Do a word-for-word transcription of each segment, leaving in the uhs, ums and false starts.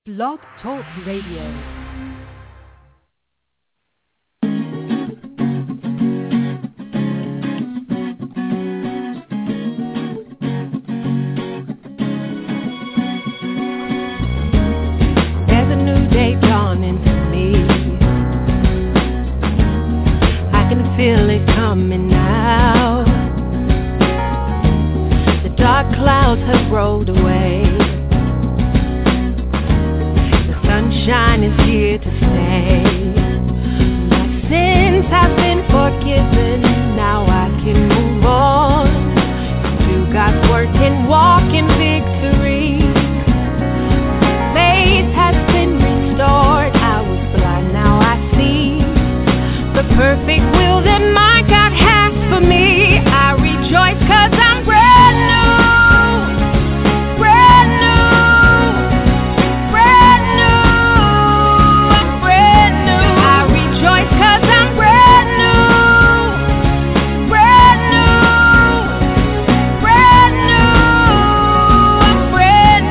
Blog Talk Radio. Feel it coming now. The dark clouds have rolled away. The sunshine is here to stay. My sins have been forgiven. Now I can move on. Do God's work and walk in victory. Faith has been restored. I was blind, now I see the perfect will that my God has for me. I rejoice 'cause I'm brand new, brand new, brand new, I'm brand new. I rejoice 'cause I'm brand new, brand new, brand new, I'm brand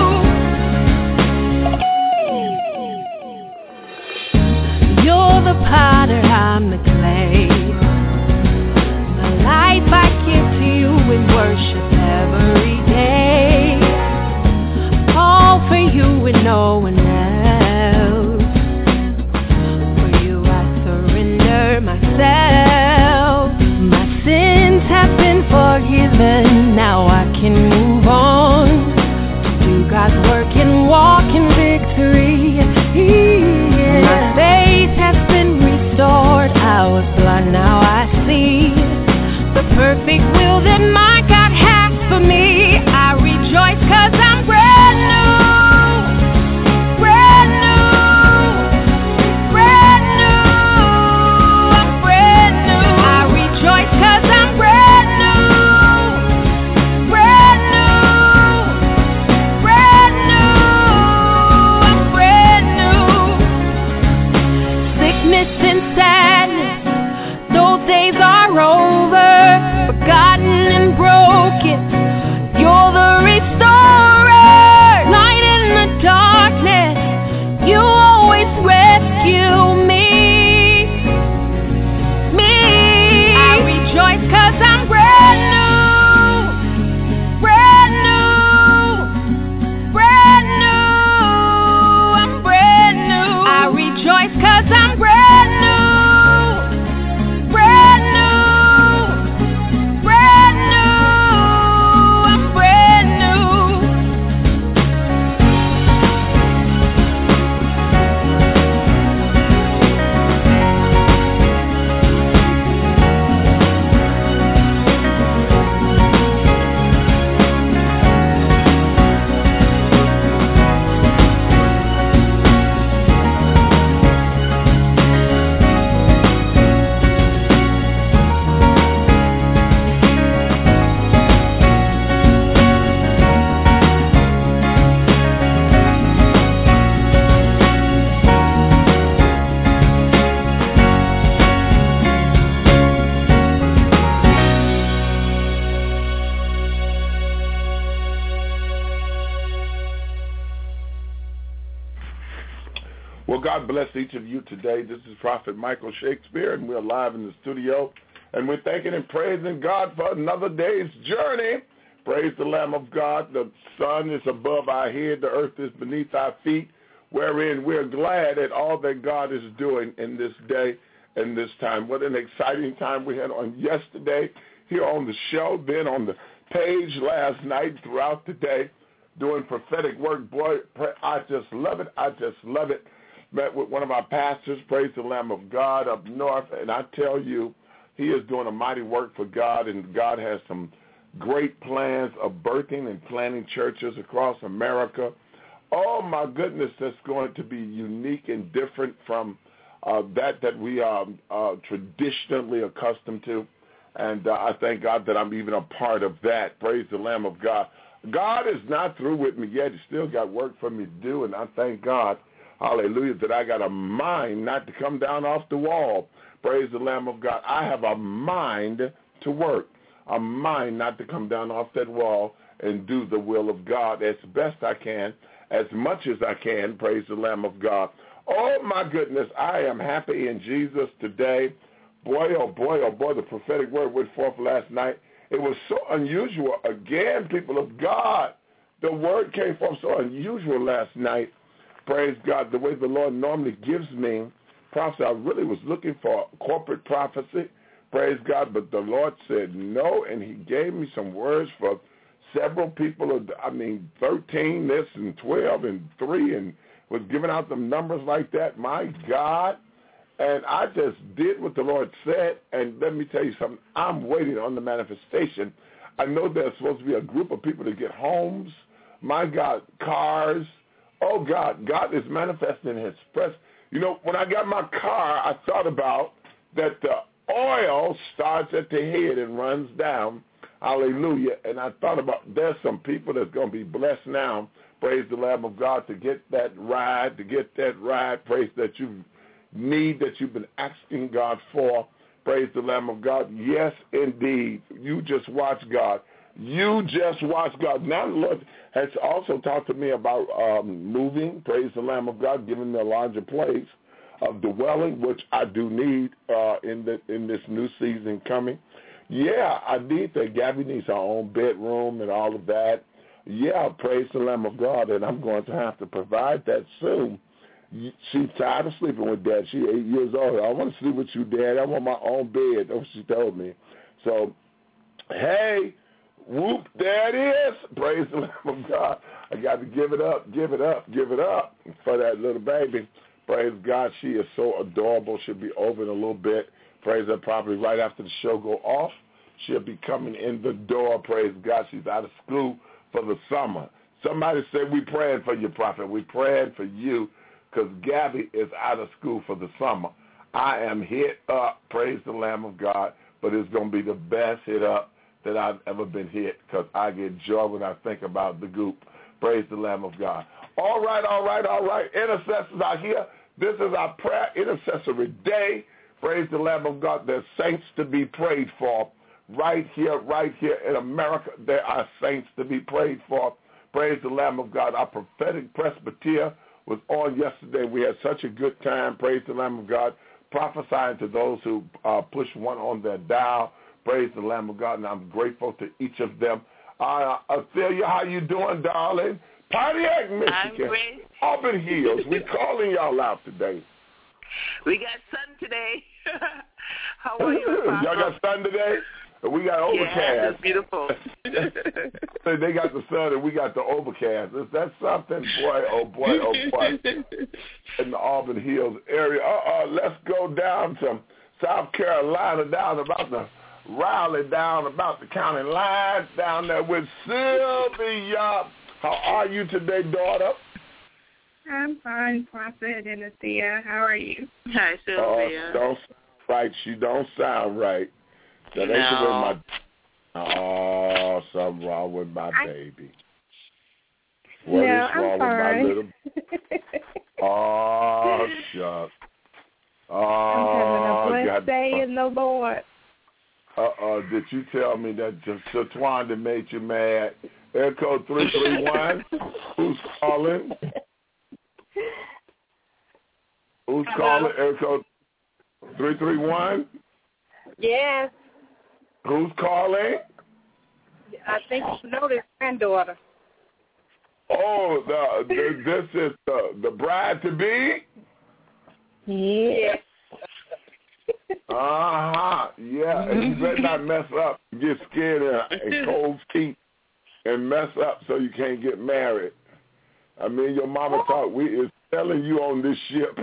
new. You're the potter, I'm the clay. My life I give to you in worship every day. All for you and no one else. For you I surrender myself. My sins have been forgiven. Now I can move on. Do God's work and walk in victory. Yeah. My faith has been restored. I was blind, now I see the perfect will that my God has for me. I rejoice 'cause I'm brand new, brand new, brand new, I'm brand new. I rejoice 'cause I'm brand new, brand new, brand new, I'm brand new. Sickness and sadness, those days are over, forgotten and broken. You're the restorer, light in the darkness. You always rescue me, me. I rejoice 'cause I'm brand new, brand new, brand new, I'm brand new. I rejoice 'cause I'm brand new. Brand new, brand new, I'm brand new. Well, God bless each of you today. This is Prophet Michael Shakespeare, and we're live in the studio. And we're thanking and praising God for another day's journey. Praise the Lamb of God. The sun is above our head. The earth is beneath our feet, wherein we're glad at all that God is doing in this day and this time. What an exciting time we had on yesterday here on the show, then on the page last night, throughout the day, doing prophetic work. Boy, I just love it. I just love it. Met with one of our pastors, praise the Lamb of God, up north, and I tell you, he is doing a mighty work for God, and God has some great plans of birthing and planting churches across America. Oh, my goodness, that's going to be unique and different from uh, that that we are uh, traditionally accustomed to, and uh, I thank God that I'm even a part of that. Praise the Lamb of God. God is not through with me yet. He's still got work for me to do, and I thank God, hallelujah, that I got a mind not to come down off the wall. Praise the Lamb of God. I have a mind to work, a mind not to come down off that wall and do the will of God as best I can as much as I can. Praise the Lamb of God. Oh, my goodness, I am happy in Jesus today. Boy, oh, boy, oh, boy, the prophetic word went forth last night. It was so unusual. Again, people of God, the word came forth so unusual last night. Praise God, the way the Lord normally gives me prophecy. I really was looking for corporate prophecy. Praise God, but the Lord said no, and he gave me some words for several people. I mean, thirteen, this, and twelve, and three, and was giving out them numbers like that. My God. And I just did what the Lord said, and let me tell you something. I'm waiting on the manifestation. I know there's supposed to be a group of people to get homes. My God, cars. Oh, God, God is manifesting his presence. You know, when I got my car, I thought about that the oil starts at the head and runs down. Hallelujah. And I thought about there's some people that's going to be blessed now. Praise the Lamb of God to get that ride, to get that ride. Praise that you need, that you've been asking God for. Praise the Lamb of God. Yes, indeed. You just watch God. You just watch God. Now the Lord has also talked to me about um, moving. Praise the Lamb of God, giving me a larger place of dwelling, which I do need uh, in the in this new season coming. Yeah, I need that. Gabby needs her own bedroom and all of that. Yeah, praise the Lamb of God, and I'm going to have to provide that soon. She's tired of sleeping with Dad. She's eight years old. I want to sleep with you, Dad. I want my own bed. That's what she told me. So, hey, whoop, there it is. Praise the Lamb of God. I got to give it up, give it up, give it up for that little baby. Praise God. She is so adorable. She'll be over in a little bit. Praise her, probably right after the show go off. She'll be coming in the door. Praise God. She's out of school for the summer. Somebody said, we praying for you, Prophet. We praying for you because Gabby is out of school for the summer. I am hit up. Praise the Lamb of God. But it's going to be the best hit up that I've ever been hit because I get joy when I think about the goop. Praise the Lamb of God. All right, all right, all right. Intercessors are here. This is our prayer intercessory day. Praise the Lamb of God. There's saints to be prayed for. Right here, right here in America, there are saints to be prayed for. Praise the Lamb of God. Our prophetic presbyter was on yesterday. We had such a good time. Praise the Lamb of God. Prophesying to those who uh, push one on their dial. Praise the Lamb of God. And I'm grateful to each of them. Uh, Ophelia, how you doing, darling? Pontiac, Michigan. I'm great. Auburn Hills. We're calling y'all out today. We got sun today. How are you, Papa? Y'all got sun today? We got overcast. Yeah, it's beautiful. They got the sun and we got the overcast. Is that something? Boy, oh boy, oh boy. In the Auburn Hills area. Uh-uh, let's go down to South Carolina, down about the Raleigh, down about the county line, down there with Sylvia. How are you today, daughter? I'm fine, Prophet and Athea. How are you? Hi, Sylvia. Uh, don't right. She don't sound right. That ain't no. the way my. Oh, something wrong with my I, baby. What no, is wrong I'm with fine. my little? Oh, shucks. Oh, I'm having a blessed God. day in the Lord. Uh-oh, did you tell me that Shatwanda made you mad? Air code three three one. Who's calling? Who's Hello? calling? Air code three three one. Yes. Who's calling? I think you know this granddaughter. Oh, the, the this is the, the bride to be? Yes. Uh-huh. Yeah, and you better not mess up, get scared and, and cold feet and mess up so you can't get married. I mean, your mama thought we is telling you on this ship.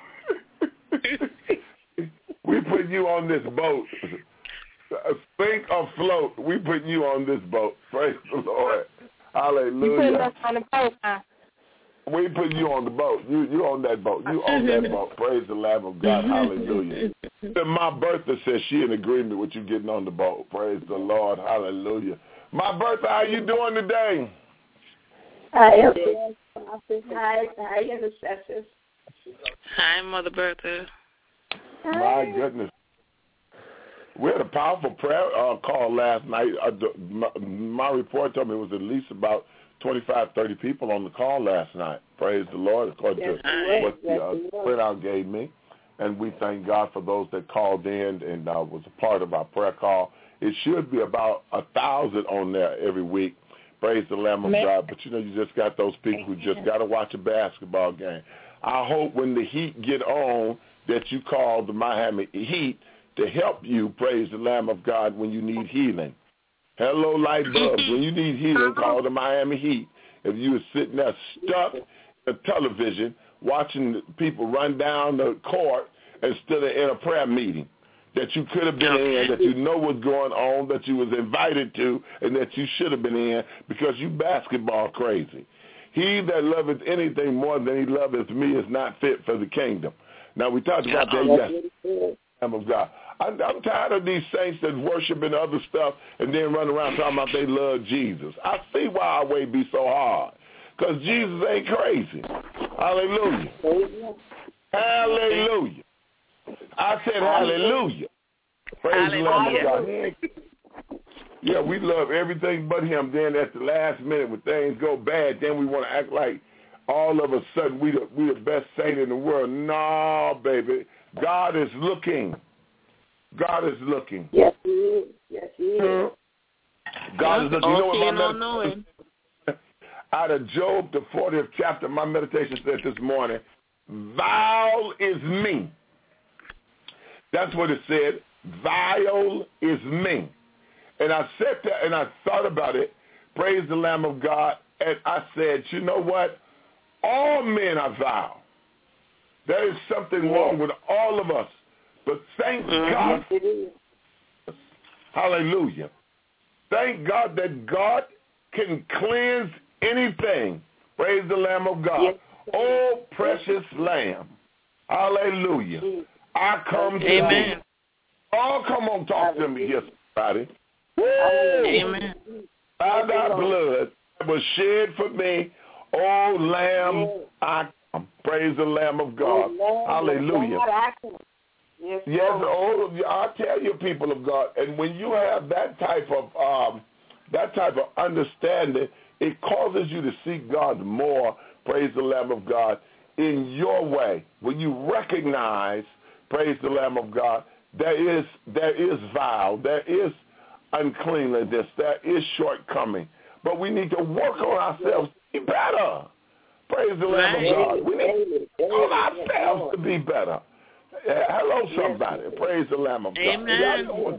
We put you on this boat. Sink or float, we put you on this boat. Praise the Lord. Hallelujah. You put us on the boat, huh? We put you on the boat. You you on that boat. You on that boat. Praise the Lamb of God. Hallelujah. And my Bertha says she in agreement with you getting on the boat. Praise the Lord. Hallelujah. My Bertha, how you doing today? I am doing Prophet. Hi, hi, intercessors. Hi, Mother Bertha. My goodness. We had a powerful prayer uh, call last night. Uh, my, my report told me it was at least about twenty-five, thirty people on the call last night. Praise the Lord, according Yes, to it was. what the Yes, uh, it was. printout gave me. And we thank God for those that called in and uh, was a part of our prayer call. It should be about a thousand on there every week. Praise the Lamb of Amen. God. But, you know, you just got those people who just got to watch a basketball game. I hope when the Heat get on that you call the Miami Heat to help you, praise the Lamb of God, when you need healing. Hello, light bulbs. When you need healing, call the Miami Heat. If you were sitting there stuck at the television watching people run down the court instead of in a prayer meeting that you could have been in, that you know what's going on, that you was invited to, and that you should have been in because you basketball crazy. He that loveth anything more than he loveth me is not fit for the kingdom. Now, we talked about that yesterday, Lamb of God. I'm, I'm tired of these saints that worship and other stuff and then run around talking about they love Jesus. I see why our way be so hard, because Jesus ain't crazy. Hallelujah. Hallelujah. I said hallelujah. Praise the Lamb of God. He ain't, yeah, we love everything but him. Then at the last minute when things go bad, then we want to act like all of a sudden we the, we the best saint in the world. No, baby. God is looking. God is looking. Yes, he is. Yes, he is. God is looking. You know what my Okay, no meditation, out of Job, the fortieth chapter, my meditation said this morning, vile is me. That's what it said. Vile is me. And I said that and I thought about it. Praise the Lamb of God. And I said, you know what? All men are vile. There is something wrong with all of us. But thank God. Hallelujah. Thank God that God can cleanse anything. Praise the Lamb of God. Yes. Oh, precious Lamb. Hallelujah. I come to Amen. thee. Oh, come on, talk to me here, somebody. Woo! Amen. By thy blood that was shed for me, oh, Lamb, I come. Praise the Lamb of God. Hallelujah. Yes, yes, oh, I tell you, people of God, and when you have that type of um, that type of understanding, it causes you to seek God more. Praise the Lamb of God in your way. When you recognize, praise the Lamb of God, there is there is vile, there is uncleanliness, there is shortcoming, but we need to work on ourselves to be better. Praise the Lamb of God. We need on ourselves to be better. Hello, somebody. Praise the Lamb of God. Amen.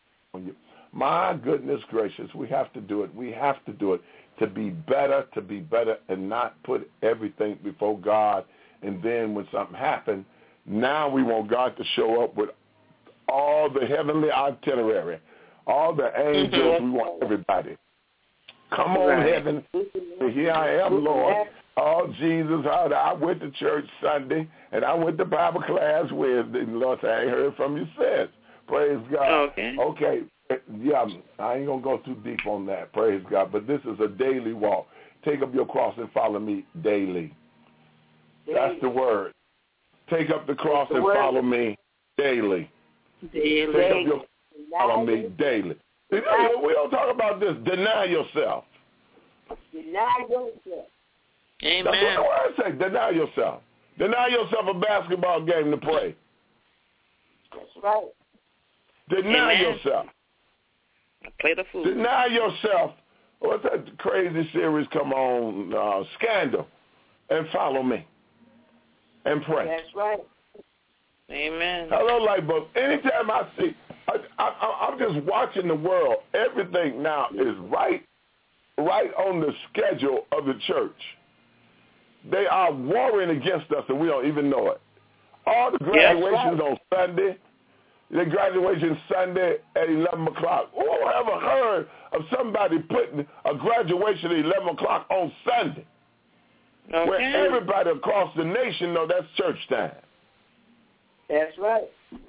My goodness gracious, we have to do it. We have to do it to be better, to be better, and not put everything before God. And then when something happens, now we want God to show up with all the heavenly itinerary, all the angels. Mm-hmm. We want everybody. Come on, right. Heaven. Here I am, Lord. Oh, Jesus, I went to church Sunday, and I went to Bible class Wednesday. Lord, I ain't heard from you since. Praise God. Okay. Okay. Yeah, I ain't going to go too deep on that. Praise God. But this is a daily walk. Take up your cross and follow me daily. daily. That's the word. Take up the cross the and word. Follow me daily. Daily. Take up your cross and follow me daily. We don't talk about this. Deny yourself. Deny yourself. Amen. That's what the word says. Deny yourself. Deny yourself a basketball game to pray. That's right. Deny Amen. yourself. Play the fool. Deny yourself. What's that crazy series come on, uh, Scandal, and follow me and pray. That's right. Amen. Hello, Lightbulb. Anytime I see, I, I, I'm just watching the world. Everything now is right, right on the schedule of the church. They are warring against us, and we don't even know it. All the graduations yes, right. on Sunday, the graduation Sunday at eleven o'clock. Who ever heard of somebody putting a graduation at eleven o'clock on Sunday? Okay. Where everybody across the nation know that's church time. That's right.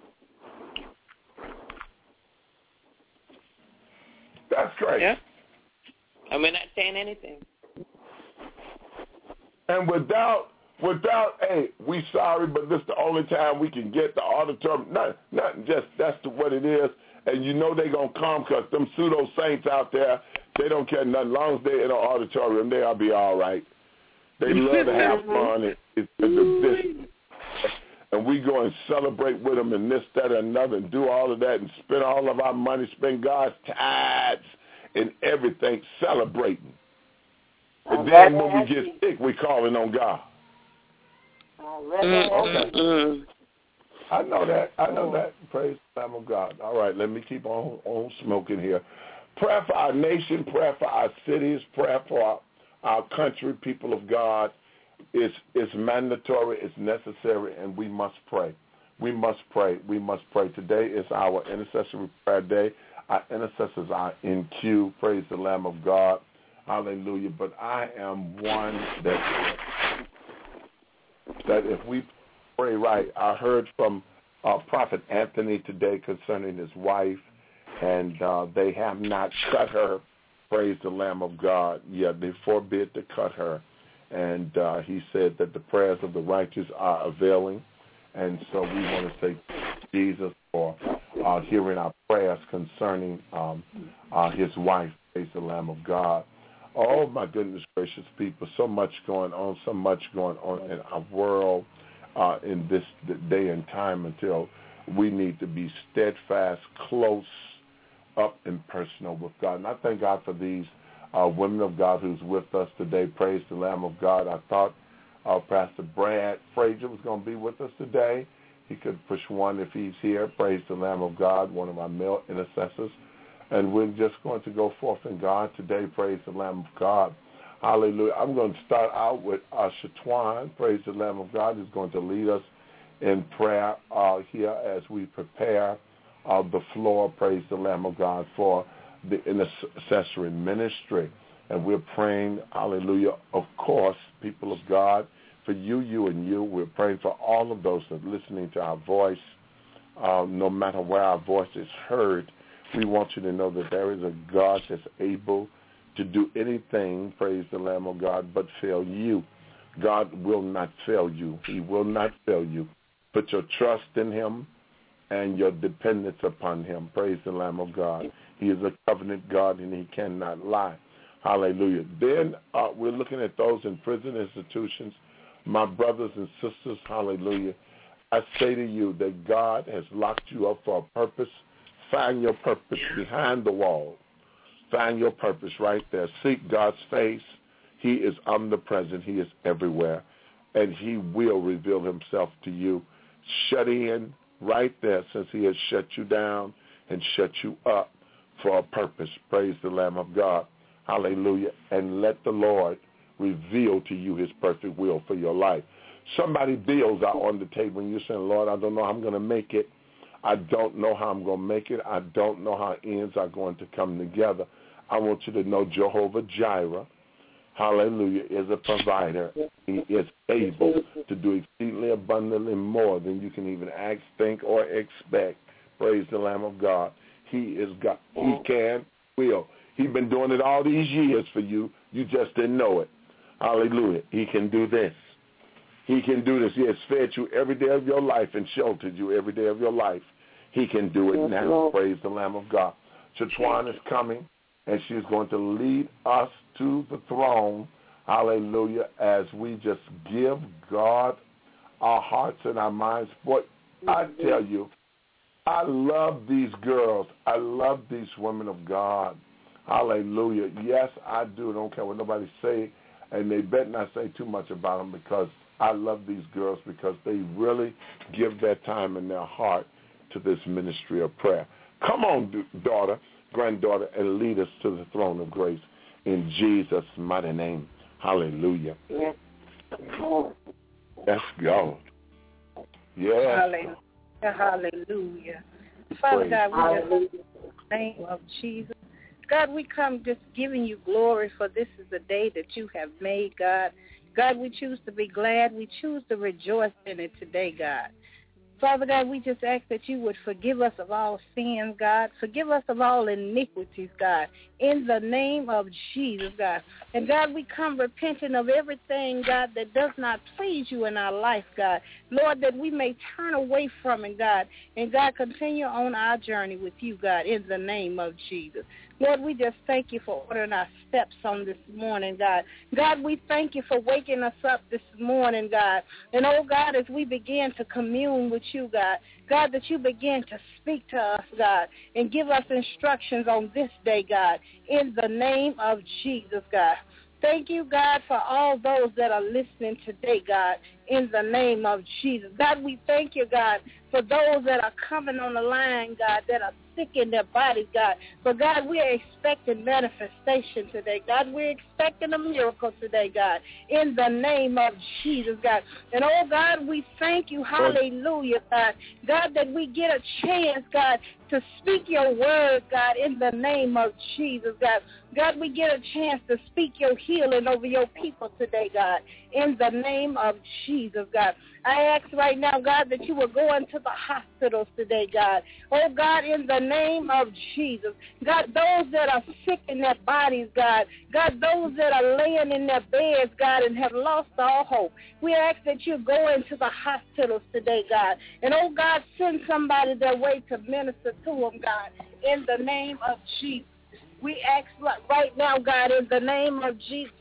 That's crazy. Yeah. And we're not saying anything. And without, without, hey, we sorry, but this is the only time we can get the auditorium. Not, not just that's the, what it is. And you know they're going to come because them pseudo saints out there, They don't care nothing. As long as they're in an auditorium, they'll be all right. They love to have fun. It, it, it, this, and we go and celebrate with them and this, that, and another and do all of that and spend all of our money, spend God's tithes and everything celebrating. And then when we get sick, we calling on God. Okay. I know that. I know that. Praise the Lamb of God. All right, let me keep on, on smoking here. Prayer for our nation, prayer for our cities, prayer for our, our country, people of God. It's, it's mandatory, it's necessary, and we must pray. We must pray. We must pray. Today is our intercessory prayer day. Our intercessors are in queue. Praise the Lamb of God. Hallelujah. But I am one that, that if we pray right, I heard from uh, Prophet Anthony today concerning his wife, and uh, they have not cut her. Praise the Lamb of God. Yeah, they forbid to cut her. And uh, he said that the prayers of the righteous are availing. And so we want to say Jesus for uh, hearing our prayers concerning um, uh, his wife. Praise the Lamb of God. Oh, my goodness gracious people, so much going on, so much going on in our world uh, in this day and time until we need to be steadfast, close, up and personal with God. And I thank God for these uh, women of God who's with us today. Praise the Lamb of God. I thought uh, Pastor Brad Frazier was going to be with us today. He could push one if he's here. Praise the Lamb of God, one of our male intercessors. And we're just going to go forth in God today. Praise the Lamb of God. Hallelujah. I'm going to start out with uh, Shatwan. Praise the Lamb of God, who's going to lead us in prayer uh, here as we prepare uh, the floor. Praise the Lamb of God for the intercessory ministry. And we're praying, hallelujah, of course, people of God, for you, you, and you. We're praying for all of those that are listening to our voice, uh, no matter where our voice is heard. We want you to know that there is a God that's able to do anything, praise the Lamb of God, but fail you. God will not fail you. He will not fail you. Put your trust in him and your dependence upon him. Praise the Lamb of God. He is a covenant God, and he cannot lie. Hallelujah. Then uh, we're looking at those in prison institutions. My brothers and sisters, hallelujah. I say to you that God has locked you up for a purpose. Find your purpose behind the wall. Find your purpose right there. Seek God's face. He is omnipresent. He is everywhere. And he will reveal himself to you. Shut in right there, since he has shut you down and shut you up for a purpose. Praise the Lamb of God. Hallelujah. And let the Lord reveal to you his perfect will for your life. Somebody bills are on the table and you're saying, Lord, I don't know how I'm going to make it. I don't know how I'm going to make it. I don't know how ends are going to come together. I want you to know Jehovah Jireh, hallelujah, is a provider. He is able to do exceedingly abundantly more than you can even ask, think, or expect. Praise the Lamb of God. He is God. He can, will. He's been doing it all these years for you. You just didn't know it. Hallelujah. He can do this. He can do this. He has fed you every day of your life and sheltered you every day of your life. He can do it now. Praise the Lamb of God. Shatwan is coming, and she's going to lead us to the throne. Hallelujah. As we just give God our hearts and our minds. But I tell you, I love these girls. I love these women of God. Hallelujah. Yes, I do. I don't care what nobody say. And they better not say too much about them, because I love these girls because they really give their time and their heart to this ministry of prayer. Come on, daughter, granddaughter, and lead us to the throne of grace in Jesus' mighty name. Hallelujah. Yes. Let's go. Yes. Hallelujah. Hallelujah. Father God, we just in the name of Jesus. God, we come just giving you glory, for this is the day that you have made, God. God, we choose to be glad. We choose to rejoice in it today, God. Father God, we just ask that you would forgive us of all sins, God. Forgive us of all iniquities, God, in the name of Jesus, God. And, God, we come repenting of everything, God, that does not please you in our life, God. Lord, that we may turn away from it, God. And, God, continue on our journey with you, God, in the name of Jesus. Lord, we just thank you for ordering our steps on this morning, God. God, we thank you for waking us up this morning, God. And, oh, God, as we begin to commune with you, God, God, that you begin to speak to us, God, and give us instructions on this day, God, in the name of Jesus, God. Thank you, God, for all those that are listening today, God, in the name of Jesus. God, we thank you, God, for those that are coming on the line, God, that are sick in their bodies, God. But, God, we are expecting manifestation today. God, we're expecting a miracle today, God, in the name of Jesus, God. And, oh, God, we thank you, hallelujah, God, God, that we get a chance, God, to speak your word, God, in the name of Jesus, God. God, we get a chance to speak your healing over your people today, God, in the name of Jesus, God. I ask right now, God, that you will go into the hospitals today, God. Oh, God, in the name of Jesus. God, those that are sick in their bodies, God. God, those that are laying in their beds, God, and have lost all hope. We ask that you go into the hospitals today, God. And, oh, God, send somebody their way to minister to them, God, in the name of Jesus. We ask right now, God, in the name of Jesus,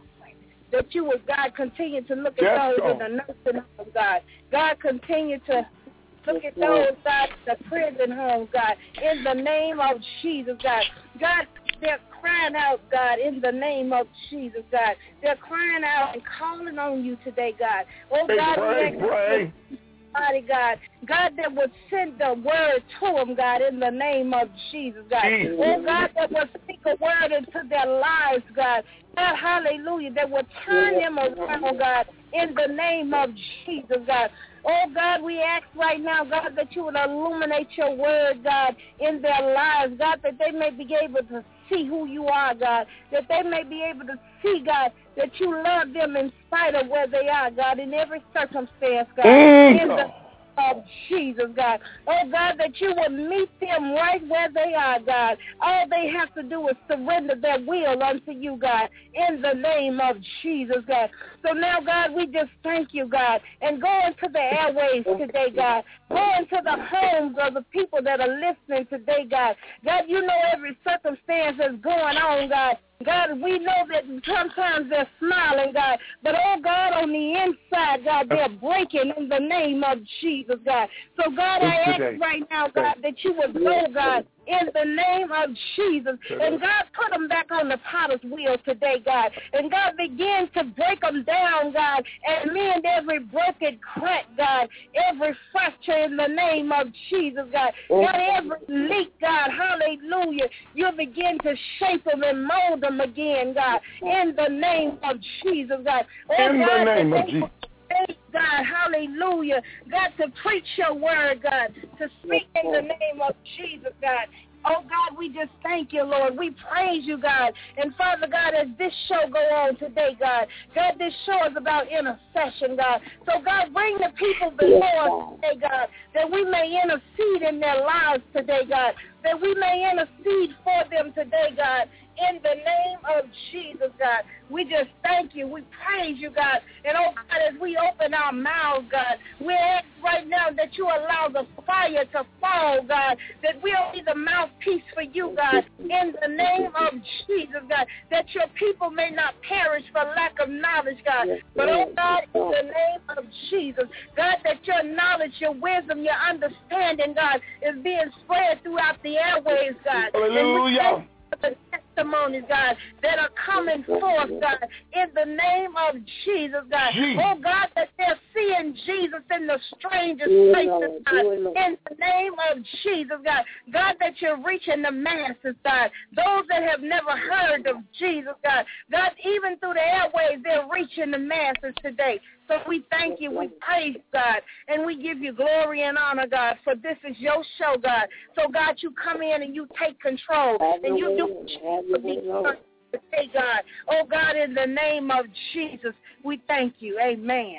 that you would, God, continue to look at yes, those God. in the nursing home, God. God, continue to look at those, God, in the prison homes, God, in the name of Jesus, God. God, they're crying out, God, in the name of Jesus, God. They're crying out and calling on you today, God. Oh, hey, God, pray, we pray. Body, God, God, that would send the word to them, God, in the name of Jesus, God. Jesus. Oh, God, that would speak a word into their lives, God. God, hallelujah, that would turn them around, God, in the name of Jesus, God. Oh, God, we ask right now, God, that you would illuminate your word, God, in their lives, God, that they may be able to see who you are, God, that they may be able to see, God, that you love them in spite of where they are, God, in every circumstance, God, mm. in the of Jesus, God. Oh, God, that you will meet them right where they are, God. All they have to do is surrender their will unto you, God, in the name of Jesus, God. So now, God, we just thank you, God, and go into the airways today, God. Go into the homes of the people that are listening today, God. God, you know every circumstance that's going on, God. God, we know that sometimes they're smiling, God, but, oh, God, on the inside, God, they're breaking in the name of Jesus, God. So, God, I ask right now, God, that you would go, God, in the name of Jesus. And, God, put them back on the potter's wheel today, God. And, God, begin to break them down, God, and mend every broken crack, God, every fracture in the name of Jesus, God. God, every leak, God, hallelujah, you begin to shape them and mold them again, God, in the name of Jesus, God. Oh, in God, the name of Jesus. God, hallelujah, God, to preach your word, God, to speak in the name of Jesus, God. Oh, God, we just thank you, Lord. We praise you, God. And, Father God, as this show go on today, God, God, this show is about intercession, God. So, God, bring the people before us today, God, that we may intercede in their lives today, God, that we may intercede for them today, God, in the name of Jesus, God. We just thank you. We praise you, God. And, oh, God, as we open our mouths, God, we ask right now that you allow the fire to fall, God, that we'll be the mouthpiece for you, God, in the name of Jesus, God, that your people may not perish for lack of knowledge, God. But, oh, God, in the name of Jesus, God, that your knowledge, your wisdom, your understanding, God, is being spread throughout the airwaves, God. Hallelujah. The testimonies, God, that are coming forth, God, in the name of Jesus, God. Jesus. Oh, God, that they're seeing Jesus in the strangest places, God, in the name of Jesus, God. God, that you're reaching the masses, God. Those that have never heard of Jesus, God. God, even through the airways, they're reaching the masses today. So we thank you, we praise God, and we give you glory and honor, God, for this is your show, God. So, God, you come in and you take control, and you do what you need today, God. Oh, God, in the name of Jesus, we thank you. Amen.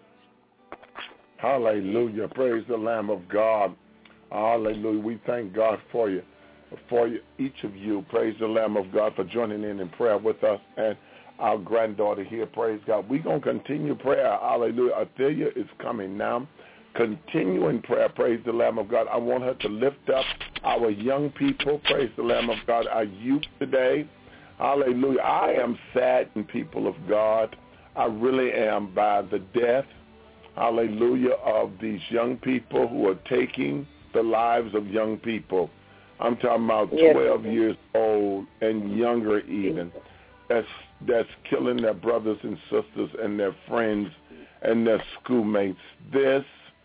Hallelujah. Praise the Lamb of God. Hallelujah. We thank God for you, for you, each of you. Praise the Lamb of God for joining in in prayer with us. And our granddaughter here, praise God. We're going to continue prayer. Hallelujah. Athelia is coming now. Continue in prayer. Praise the Lamb of God. I want her to lift up our young people, praise the Lamb of God, our youth today. Hallelujah. I am saddened, people of God. I really am, by the death, hallelujah, of these young people who are taking the lives of young people. I'm talking about twelve yes. years old and younger even. That's, that's killing their brothers and sisters and their friends and their schoolmates. This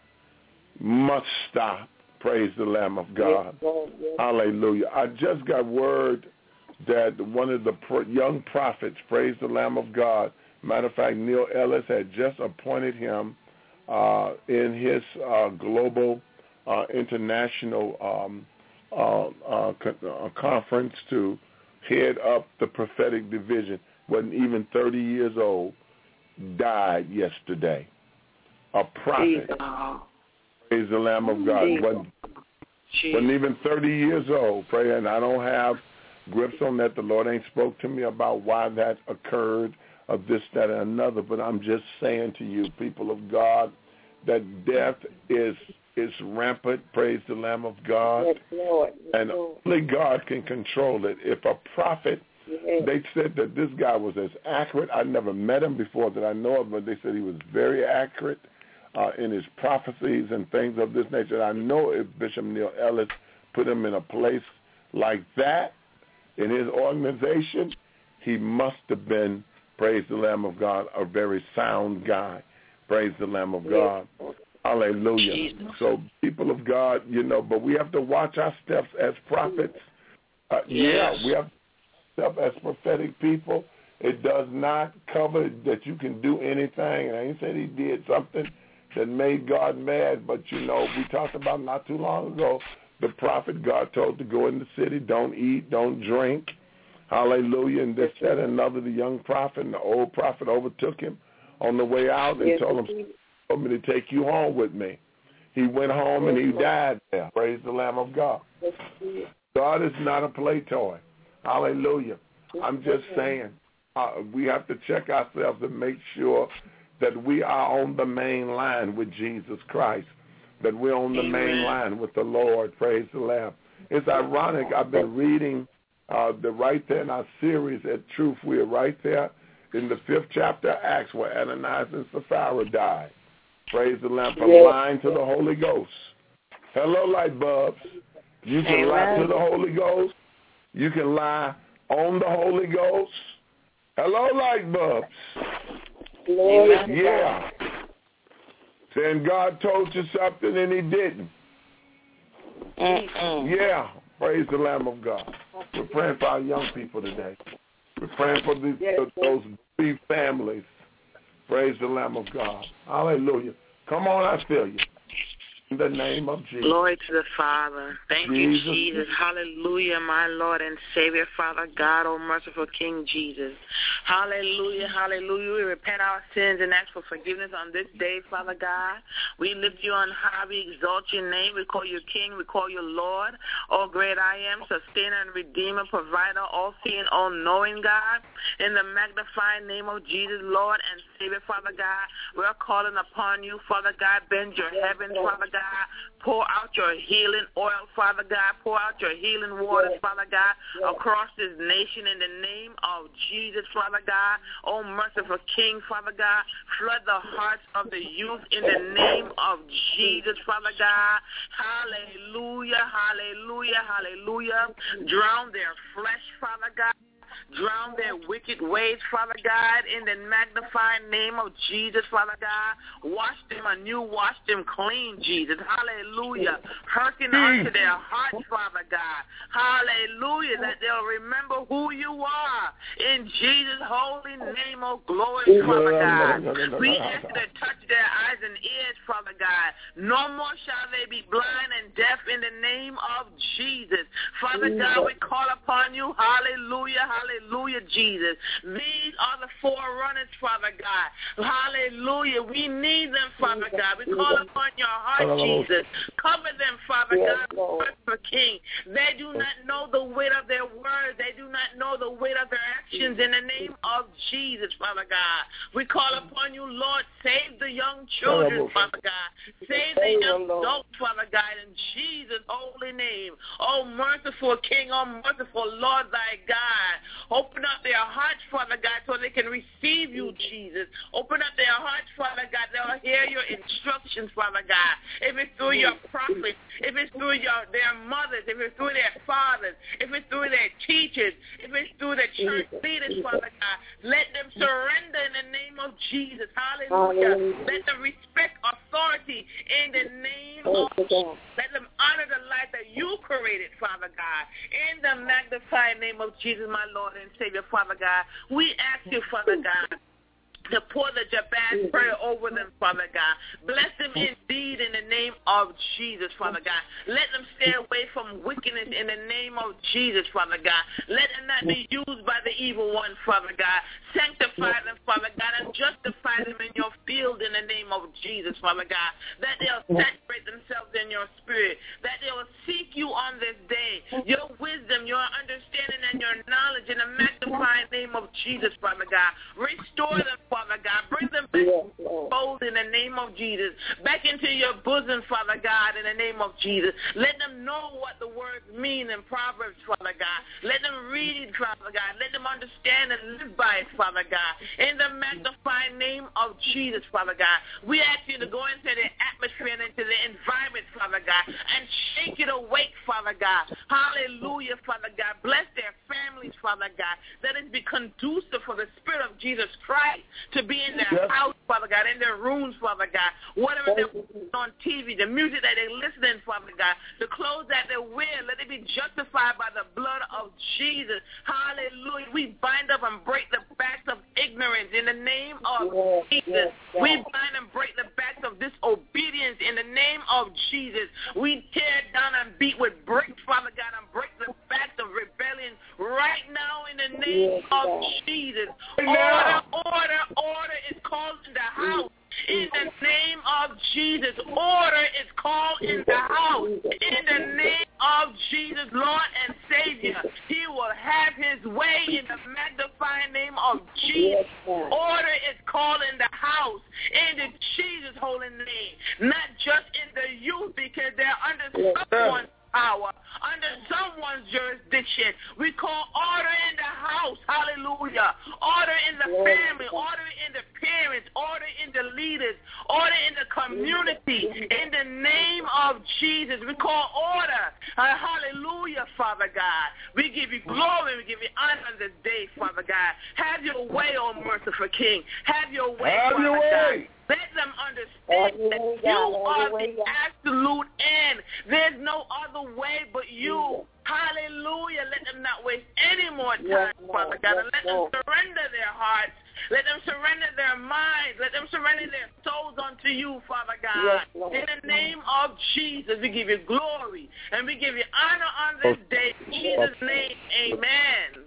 must stop. Praise the Lamb of God. Yes, yes. Hallelujah. I just got word that one of the pro- young prophets, praise the Lamb of God, matter of fact, Neil Ellis had just appointed him uh, in his uh, global uh, international um, uh, uh, co- uh, conference to head up the prophetic division. Wasn't even thirty years old, died yesterday. A prophet. Jesus. Praise the Lamb of God. Wasn't, wasn't even thirty years old. Pray, and I don't have grips on that. The Lord ain't spoke to me about why that occurred, of this, that, and another. But I'm just saying to you, people of God, that death is is rampant. Praise the Lamb of God. Yes, Lord. Yes, and Lord. Only God can control it. If a prophet, yes. they said that this guy was as accurate. I never met him before that I know of, but they said he was very accurate uh, in his prophecies and things of this nature. I know if Bishop Neil Ellis put him in a place like that in his organization, he must have been, praise the Lamb of God, a very sound guy. Praise the Lamb of God. Hallelujah. Jesus. So, people of God, you know, but we have to watch our steps as prophets. Uh, yes. Yeah, we have to step as prophetic people. It does not cover that you can do anything. And I ain't said he did something that made God mad, but, you know, we talked about not too long ago, the prophet God told to go in the city, don't eat, don't drink. Hallelujah. And this, that, and another, the young prophet and the old prophet overtook him on the way out and yes, told him, told me to take you home with me. He went home and he died there. Praise the Lamb of God. God is not a play toy. Hallelujah. I'm just saying uh, we have to check ourselves and make sure that we are on the main line with Jesus Christ, that we're on the Amen. main line with the Lord. Praise the Lamb. It's ironic. I've been reading uh, the right there in our series at Truth. We're right there in the fifth chapter of Acts where Ananias and Sapphira died. Praise the Lamb for yes. lying to the Holy Ghost. Hello, light bulbs. You can Amen. lie to the Holy Ghost. You can lie on the Holy Ghost. Hello, light bulbs. Amen. Yeah. Saying God told you something and he didn't. Mm-mm. Yeah. Praise the Lamb of God. We're praying for our young people today. We're praying for these, yes, those three families. Praise the Lamb of God. Hallelujah. Come on, I feel you. In the name of Jesus. Glory to the Father. Thank Jesus. you, Jesus. Hallelujah, my Lord and Savior, Father God, oh merciful King Jesus. Hallelujah, hallelujah. We repent our sins and ask for forgiveness on this day, Father God. We lift you on high. We exalt your name. We call you King. We call you Lord. Oh, great I am, sustainer and redeemer, provider, all-seeing, all-knowing God. In the magnified name of Jesus, Lord and Savior, Father God, we're calling upon you, Father God. Bend your heavens, Father God. Pour out your healing oil, Father God. Pour out your healing waters, Father God, across this nation in the name of Jesus, Father God. Oh, merciful King, Father God. Flood the hearts of the youth in the name of Jesus, Father God. Hallelujah, hallelujah, hallelujah. Drown their flesh, Father God. Drown their wicked ways, Father God, in the magnified name of Jesus, Father God. Wash them anew, wash them clean, Jesus. Hallelujah. Hearken unto their hearts, Father God. Hallelujah, that they'll remember who you are. In Jesus' holy name, oh glory, Father God. We ask you to touch their eyes and ears, Father God. No more shall they be blind and deaf in the name of Jesus. Father God, we call upon you. Hallelujah, hallelujah. Hallelujah, Jesus. These are the forerunners, Father God. Hallelujah. We need them, Father God. We call upon your heart, Jesus. Cover them, Father God, for King. They do not know the weight of their words. They do not know the weight of their actions in the name of Jesus, Father God. We call upon you, Lord. Save the young children. children, Father God. Save the young adults, Father God, in Jesus' holy name. Oh, merciful King, oh, merciful Lord thy God. Open up their hearts, Father God, so they can receive you, Jesus. Open up their hearts, Father God. They'll hear your instructions, Father God. If it's through your prophets, if it's through your their mothers, if it's through their fathers, if it's through their teachers, if it's through the church leaders, Father God, let them surrender in the name of Jesus. Hallelujah. Let them respect authority in the name of Jesus. Let them honor the life that you created, Father God. In the magnified name of Jesus, my Lord and Savior, Father God, we ask you, Father God, to pour the Jabez prayer over them, Father God. Bless them indeed in the name of Jesus, Father God. Let them stay away from wickedness in the name of Jesus, Father God. Let them not be used by the evil one, Father God. Sanctify them, Father God, and justify them in your field in the name of Jesus, Father God. That they'll saturate themselves in your spirit. That they will seek you on this day. Your wisdom, your understanding, and your knowledge in the magnified name of Jesus, Father God. Restore them, Father God. Bring them back bold in the name of Jesus. Back into your bosom, Father God, in the name of Jesus. Let them know what the words mean in Proverbs, Father God. Let them read it, Father God. Let them understand and live by it, Father God. In the magnified name of Jesus, Father God. We ask you to go into the atmosphere and into the environment, Father God, and shake it awake, Father God. Hallelujah, Father God. Bless their families, Father God. Let it be conducive for the Spirit of Jesus Christ to be in their yes. house, Father God, in their rooms, Father God, whatever they're on T V, the music that they're listening, Father God, the clothes that they wear, let it be justified by the blood of Jesus. Hallelujah. We bind up and break the backs of ignorance in the name of yes, Jesus. Yes, yes. We bind and break the backs of disobedience in the name of Jesus. We tear down and beat with bricks, Father God, and break the backs of rebellion right now in the name yes, of yes. Jesus. Order, order, order is called in the house. In the name of Jesus, order is called in the house. In the name of Jesus, Lord and Savior, he will have his way in the magnified name of Jesus. Order is called in the house in the Jesus' holy name, not just in the youth because they're under someone's power, under someone's jurisdiction. We call order in the house. Hallelujah. Order in the family, order in the parents, order in the leaders, order in the community. In the name of Jesus, we call order. Uh, hallelujah, Father God. We give you glory. We give you honor this day, Father God. Have your way, oh merciful King. Have your way, Have Father your way. God. Let them understand that you are the absolute end. There's no other way but you. Hallelujah. Let them not waste any more time, Father God. And let them surrender their hearts. Let them surrender their minds. Let them surrender their souls unto you, Father God. In the name of Jesus, we give you glory. And we give you honor on this day. In Jesus' name, amen.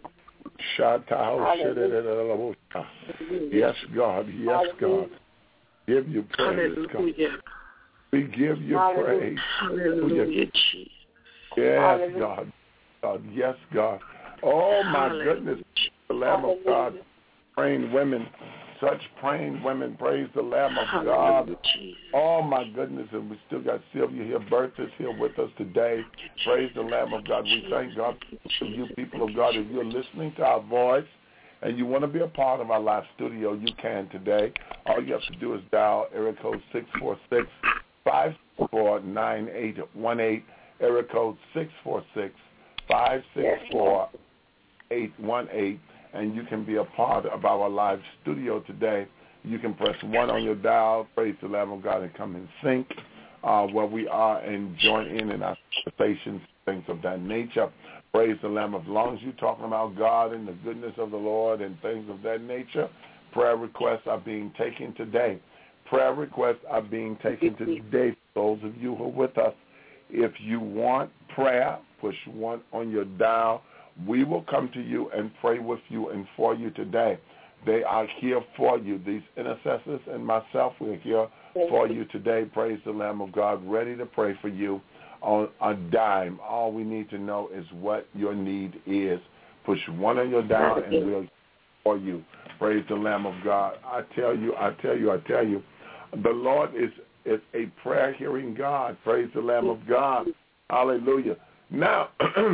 Yes, God. Yes, God. Give you praise, Hallelujah. God. We give you Hallelujah. praise. Hallelujah, Jesus. Yes, Hallelujah. God. God. Yes, God. Oh, my Hallelujah. goodness. The Lamb of God. Praying women. Such praying women. Praise the Lamb of God. Jesus. Oh, my goodness. And we still got Sylvia here. Bertha's here with us today. Praise the Lamb of God. We thank God for you people of God. If you're listening to our voice, and you want to be a part of our live studio, you can today. All you have to do is dial area code six four six, five four nine eight one eight, area code six four six, five six four, eight one eight, and you can be a part of our live studio today. You can press one on your dial, praise the Lamb of God, and come and sync uh, where we are and join in in our conversations, things of that nature. Praise the Lamb. As long as you're talking about God and the goodness of the Lord and things of that nature, prayer requests are being taken today. Prayer requests are being taken today. Those of you who are with us, if you want prayer, push one on your dial. We will come to you and pray with you and for you today. They are here for you. These intercessors and myself, we're here for you today. Praise the Lamb of God, ready to pray for you. On a dime, all we need to know is what your need is. Push one on your dial and we'll for you. Praise the Lamb of God. I tell you, I tell you, I tell you, The Lord is, is a prayer-hearing God. Praise the Lamb of God. Hallelujah. Now,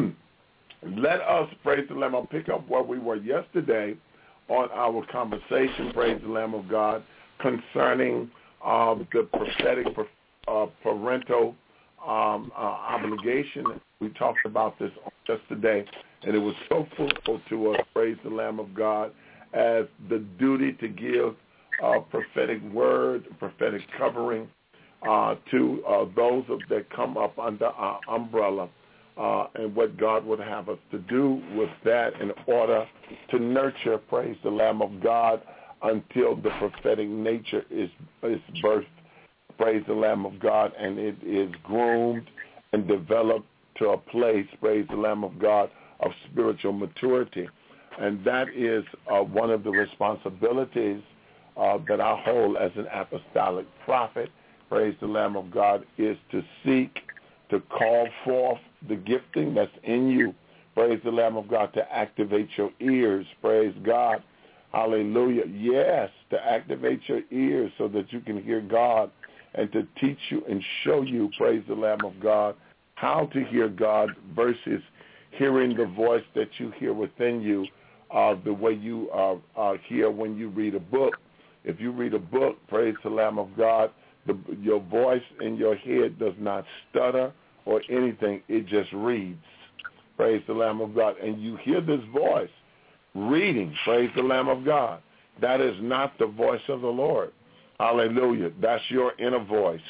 let us, praise the Lamb, I'll pick up where we were yesterday on our conversation, praise the Lamb of God, concerning uh, the prophetic uh, parental um, uh, obligation. We talked about this yesterday, and it was so fruitful to us, praise the Lamb of God, as the duty to give uh, prophetic word, prophetic covering uh, to uh, those of, that come up under our umbrella, uh, and what God would have us to do with that in order to nurture, praise the Lamb of God, until the prophetic nature is, is birthed, praise the Lamb of God, and it is groomed and developed to a place, praise the Lamb of God, of spiritual maturity. And that is uh, one of the responsibilities uh, that I hold as an apostolic prophet, praise the Lamb of God, is to seek to call forth the gifting that's in you, praise the Lamb of God, to activate your ears, praise God, hallelujah, yes, to activate your ears so that you can hear God, and to teach you and show you, praise the Lamb of God, how to hear God versus hearing the voice that you hear within you, uh, the way you uh, uh, hear when you read a book. If you read a book, praise the Lamb of God, the, your voice in your head does not stutter or anything. It just reads, praise the Lamb of God. And you hear this voice reading, praise the Lamb of God. That is not the voice of the Lord. Hallelujah. That's your inner voice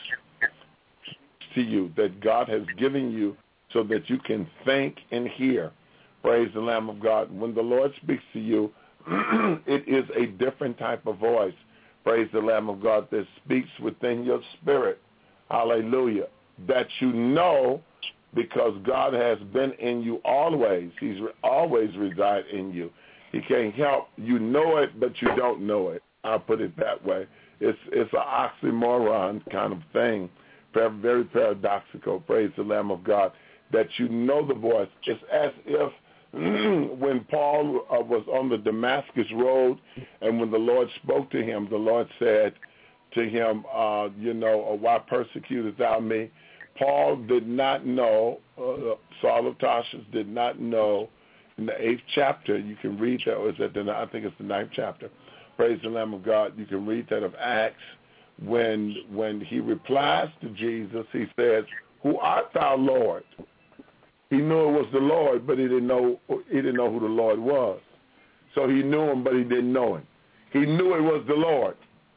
to you that God has given you so that you can think and hear. Praise the Lamb of God. When the Lord speaks to you, it is a different type of voice. Praise the Lamb of God that speaks within your spirit. Hallelujah. That you know because God has been in you always. He's always reside in you. He can't help. You know it, but you don't know it. I'll put it that way. It's it's an oxymoron kind of thing, very paradoxical, praise the Lamb of God, that you know the voice. It's as if when Paul uh, was on the Damascus road and when the Lord spoke to him, the Lord said to him, uh, you know, why persecutest thou me? Paul did not know, uh, Saul of Tarsus did not know, in the eighth chapter, you can read that, or is that the, I think it's the ninth chapter, praise the Lamb of God, you can read that of Acts, when when he replies to Jesus, he says, who art thou, Lord? He knew it was the Lord, but he didn't know he didn't know who the Lord was. So he knew him, but he didn't know him. He knew it was the Lord.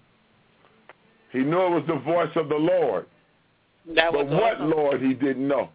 He knew it was the voice of the Lord. That but was what awesome. Lord he didn't know.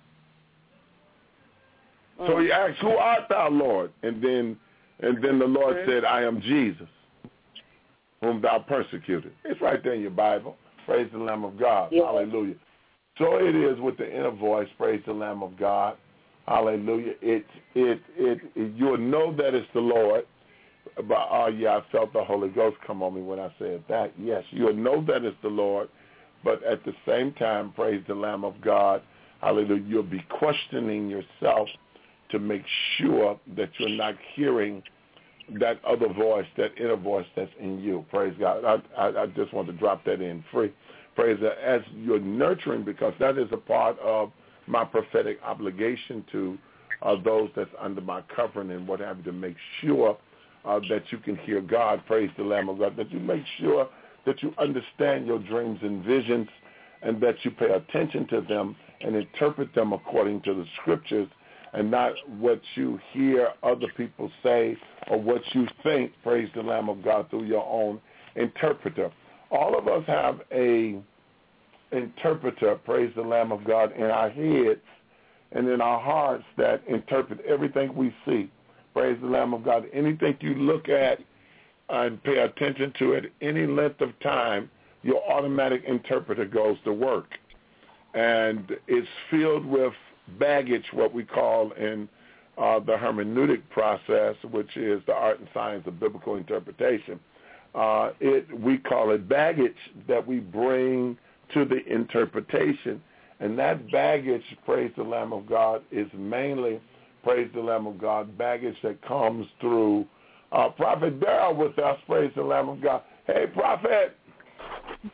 Mm. So he asked, who art thou, Lord? And then and then the Lord mm-hmm. said, I am Jesus, whom thou persecuted. It's right there in your Bible. Praise the Lamb of God. Yeah. Hallelujah. So it is with the inner voice, praise the Lamb of God. Hallelujah. It, it, it, it, you'll know that it's the Lord. But, oh, yeah, I felt the Holy Ghost come on me when I said that. Yes, you'll know that it's the Lord. But at the same time, praise the Lamb of God, hallelujah, you'll be questioning yourself to make sure that you're not hearing that other voice, that inner voice that's in you. Praise God. I, I, I just want to drop that in free. Praise God. As you're nurturing, because that is a part of my prophetic obligation to uh, those that's under my covering and what have you, to make sure uh, that you can hear God, praise the Lamb of God, that you make sure that you understand your dreams and visions and that you pay attention to them and interpret them according to the scriptures and not what you hear other people say or what you think, praise the Lamb of God, through your own interpreter. All of us have a interpreter, praise the Lamb of God, in our heads and in our hearts that interpret everything we see. Praise the Lamb of God. Anything you look at and pay attention to at any length of time, your automatic interpreter goes to work. And it's filled with baggage, what we call in uh, the hermeneutic process, which is the art and science of biblical interpretation. Uh, it we call it baggage that we bring to the interpretation. And that baggage, praise the Lamb of God, is mainly, praise the Lamb of God, baggage that comes through uh, Prophet Darrell with us, praise the Lamb of God. Hey, Prophet.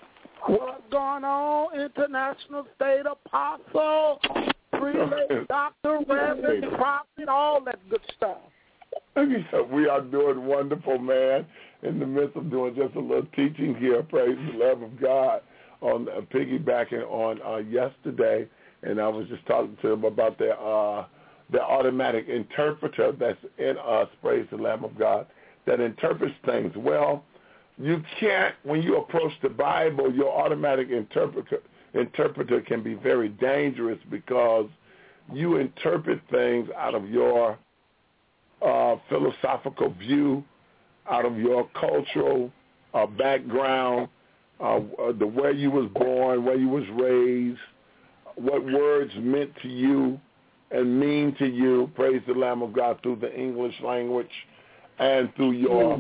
What's going on, International State Apostle, Prelate, Doctor, Reverend, Prophet, all that good stuff? We are doing wonderful, man. In the midst of doing just a little teaching here, praise the love of God, on uh, piggybacking on uh, yesterday, and I was just talking to them about their uh, their automatic interpreter that's in us, praise the Lamb of God, that interprets things. Well, you can't, when you approach the Bible, your automatic interpreter interpreter can be very dangerous because you interpret things out of your uh, philosophical view, out of your cultural uh, background, uh, the where you was born, where you was raised, what words meant to you and mean to you, praise the Lamb of God, through the English language and through your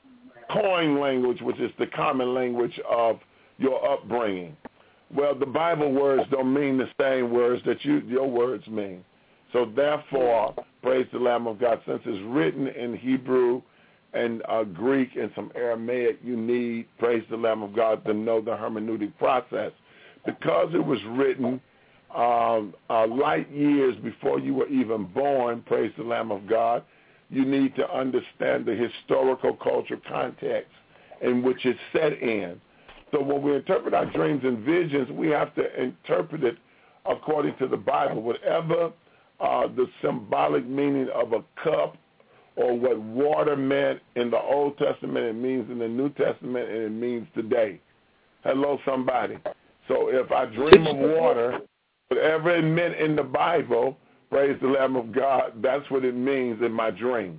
coin language, which is the common language of your upbringing. Well, the Bible words don't mean the same words that you your words mean. So therefore, praise the Lamb of God, since it's written in Hebrew and uh, Greek and some Aramaic, you need, praise the Lamb of God, to know the hermeneutic process. Because it was written um, uh, light years before you were even born, praise the Lamb of God, you need to understand the historical culture context in which it's set in. So when we interpret our dreams and visions, we have to interpret it according to the Bible. Whatever uh, the symbolic meaning of a cup or what water meant in the Old Testament, it means in the New Testament, and it means today. Hello, somebody. So if I dream of water, whatever it meant in the Bible, praise the Lamb of God, that's what it means in my dream.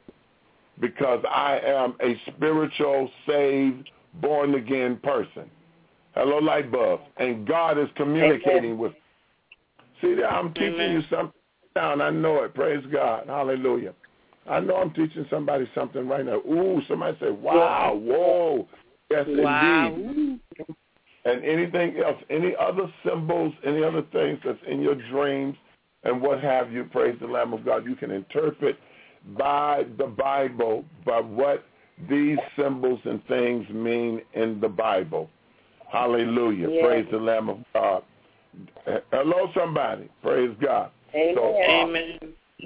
Because I am a spiritual, saved, born-again person. Hello, light bulb. And God is communicating with me. See, there, I'm teaching Amen. you something down. I know it. Praise God. Hallelujah. I know I'm teaching somebody something right now. Ooh, somebody say, wow, whoa. Yes, wow. Indeed. And anything else, any other symbols, any other things that's in your dreams and what have you, praise the Lamb of God, you can interpret by the Bible, by what these symbols and things mean in the Bible. Hallelujah. Yeah. Praise the Lamb of God. Hello, somebody. Praise God. Amen. So, uh, Amen.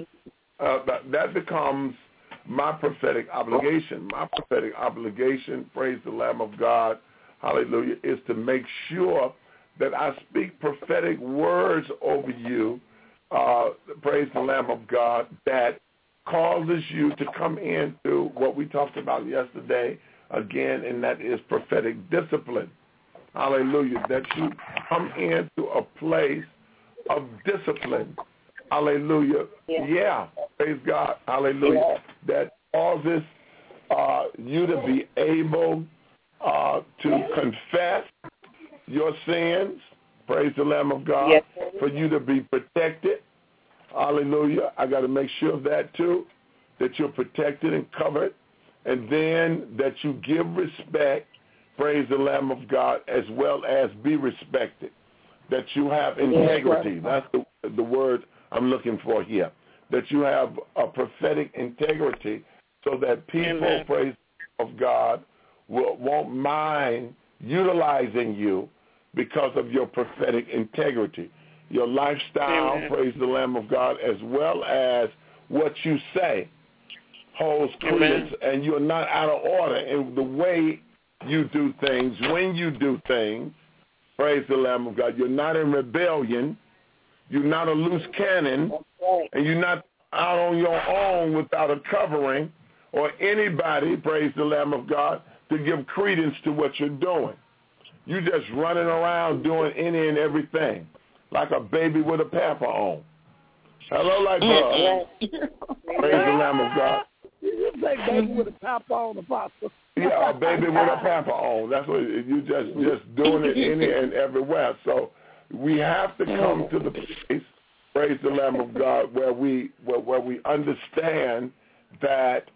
Uh, that, that becomes my prophetic obligation. My prophetic obligation, praise the Lamb of God, hallelujah, is to make sure that I speak prophetic words over you, uh, praise the Lamb of God, that causes you to come into what we talked about yesterday again, and that is prophetic discipline. Hallelujah. That you come into a place of discipline. Hallelujah. Yeah. yeah. Praise God. Hallelujah. Yeah. That causes uh, you to be able uh, to confess your sins. Praise the Lamb of God. Yes. For you to be protected. Hallelujah. I got to make sure of that too, that you're protected and covered. And then that you give respect, praise the Lamb of God, as well as be respected. That you have integrity. That's the, the word I'm looking for here. That you have a prophetic integrity so that people, Amen. praise of God, will, won't mind utilizing you because of your prophetic integrity. Your lifestyle, Amen. praise the Lamb of God, as well as what you say holds credence, and you're not out of order in the way you do things, when you do things, praise the Lamb of God. You're not in rebellion. You're not a loose cannon, and you're not out on your own without a covering or anybody, praise the Lamb of God, to give credence to what you're doing. You're just running around doing any and everything, like a baby with a pamper on. Hello, like bug. Praise the Lamb of God. You say baby with a pamper on, Apostle. Yeah, a baby with a pamper on. That's what you just just doing it any and everywhere. So we have to come to the place, praise the Lamb of God, where we where, where we understand that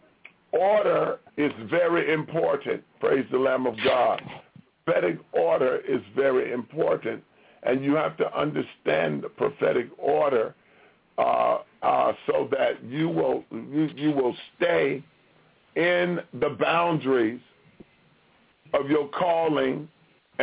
order is very important. Praise the Lamb of God. Prophetic order is very important, and you have to understand the prophetic order uh, uh, so that you will you, you will stay in the boundaries of your calling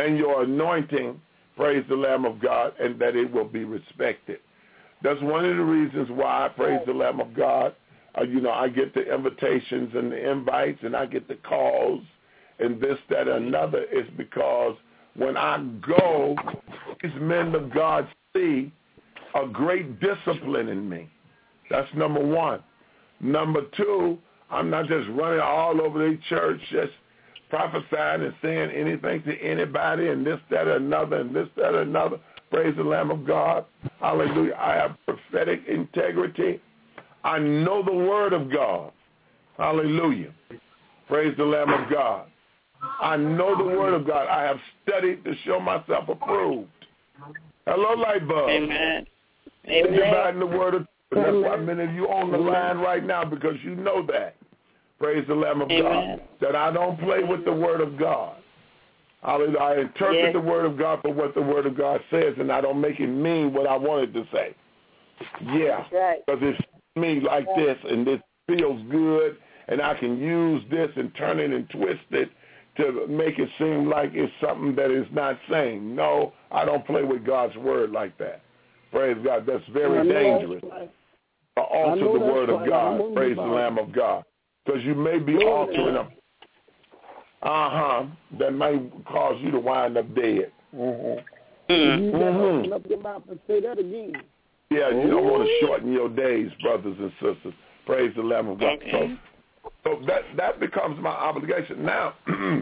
and your anointing, praise the Lamb of God, and that it will be respected. That's one of the reasons why, praise the Lamb of God, uh, you know, I get the invitations and the invites and I get the calls and this, that, and another is because when I go, these men of God see a great discipline in me. That's number one. Number two, I'm not just running all over the church, just prophesying and saying anything to anybody and this, that, or another, and this, that, or another. Praise the Lamb of God. Hallelujah. I have prophetic integrity. I know the word of God. Hallelujah. Praise the Lamb of God. I know the word of God. I have studied to show myself approved. Hello, Lightbulb. Amen. Amen. You're about in the word of God. That's why many of you on the line right now, because you know that. Praise the Lamb of Amen. God. That I don't play with the word of God. Hallelujah. I interpret yes. the word of God for what the word of God says, and I don't make it mean what I want it to say. Yeah. Right. Because it's me like this, and this feels good, and I can use this and turn it and twist it to make it seem like it's something that it's not saying. No, I don't play with God's word like that. Praise God. That's very dangerous. To alter the word of God. Praise the Lamb of God. Because you may be altering them. Uh-huh. That might cause you to wind up dead. Mm-hmm. You better Mm-hmm. open up your mouth and say that again. Yeah, you don't want to shorten your days, brothers and sisters. Praise the Lamb of God. Okay. So, so that, that becomes my obligation. Now,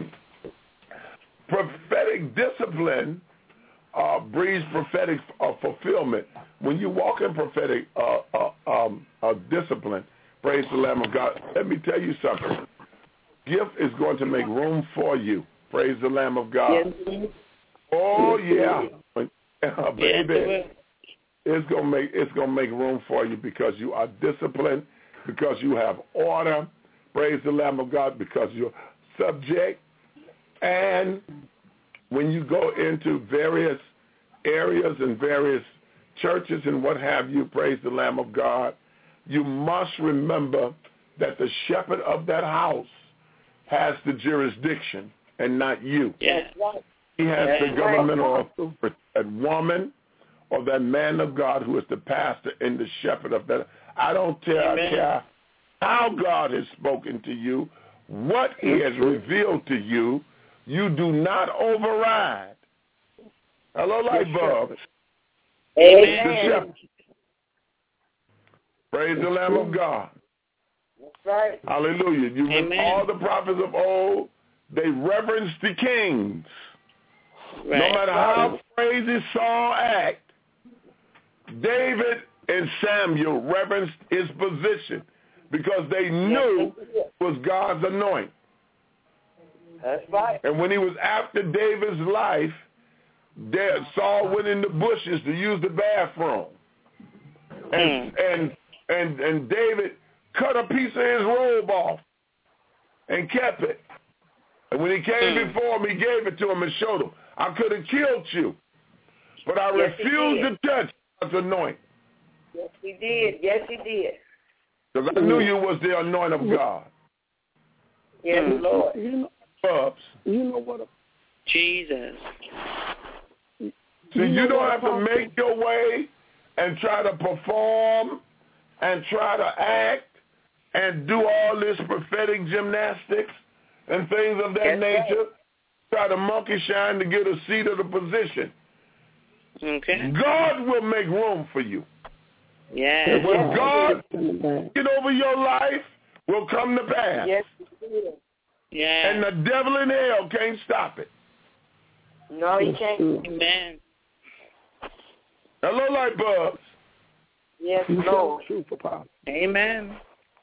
prophetic discipline uh, breeds prophetic uh, fulfillment. When you walk in prophetic uh, uh, um, uh, discipline, praise the Lamb of God, let me tell you something. Gift is going to make room for you. Praise the Lamb of God. Yes. Oh, yeah. Uh, baby. Yes, It's gonna make it's gonna make room for you because you are disciplined, because you have order. Praise the Lamb of God, because you're subject. And when you go into various areas and various churches and what have you, praise the Lamb of God, you must remember that the shepherd of that house has the jurisdiction and not you. Yes. He has Yes. the governmental authority. That woman or that man of God who is the pastor and the shepherd of that. I don't care, care how God has spoken to you, what he has revealed to you, you do not override. Hello, Lightbulb. Amen. Praise the Lamb of God. That's right. Hallelujah. You Amen. all the prophets of old, they reverenced the kings. Right. No matter how crazy Saul act, David and Samuel reverenced his position because they knew it was God's anointing. That's right. And when he was after David's life, there, Saul went in the bushes to use the bathroom. And, Mm. and and and David cut a piece of his robe off and kept it. And when he came Mm. before him, he gave it to him and showed him, I could have killed you, but I Yes, he refused did. to touch God's anointing. Yes, he did. Yes, he did. Because I knew you was the anointing of God. Yes, Mm. Lord. You know, Ups. you know what? A, Jesus. See, you, know don't what have to apostle- make your way and try to perform and try to act and do all this prophetic gymnastics and things of that That's nature. right. Try to monkey shine to get a seat of the position. Okay. God will make room for you. Yes. And when God Yes. get over your life, will come to pass. Yes, he did. Yes. And the devil in hell can't stop it. No, he can't. Amen. Hello, light bulbs. Yes, You Lord. tell the truth, Apostle. Amen.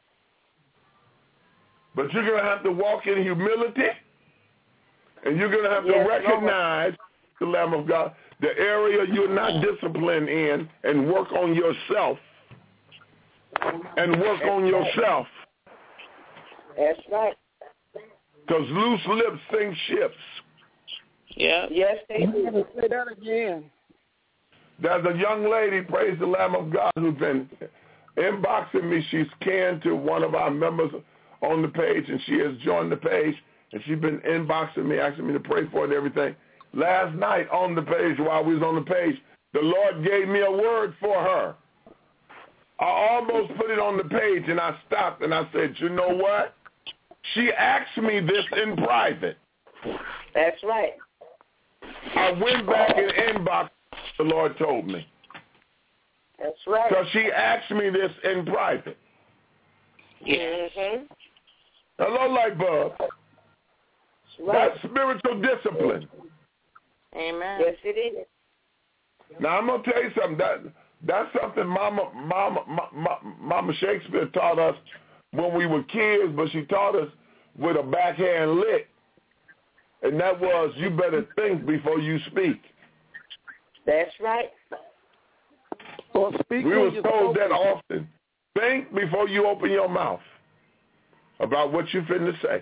But you're going to have to walk in humility, and you're going to have Yes, to recognize the Lamb of God, the area you're not disciplined in, and work on yourself. And work on yourself. That's right. Because loose lips sink ships. Yeah. Yes, they You do. gotta say that again. There's a young lady, praise the Lamb of God, who's been inboxing me. She's kin to one of our members on the page, and she has joined the page, and she's been inboxing me, asking me to pray for it and everything. last night on the page, while we was on the page, the Lord gave me a word for her. I almost put it on the page, and I stopped, and I said, you know what? She asked me this in private. That's right. I went back and inboxed, the Lord told me. That's right. So she asked me this in private. Mm-hmm. Hello, light bulb. Right. That's spiritual discipline. Amen. Yes, it is. Now, I'm going to tell you something. That That's something Mama, Mama, Mama, Mama Shakespeare taught us when we were kids, but she taught us with a backhand lick. And that was, you better think before you speak. That's right. Well, speak we were told that often. Think before you open your mouth about what you're finna say.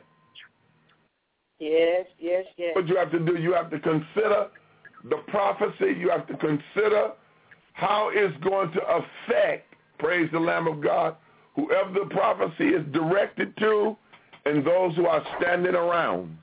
Yes, yes, yes. What you have to do, you have to consider the prophecy. You have to consider how it's going to affect, praise the Lamb of God, whoever the prophecy is directed to and those who are standing around.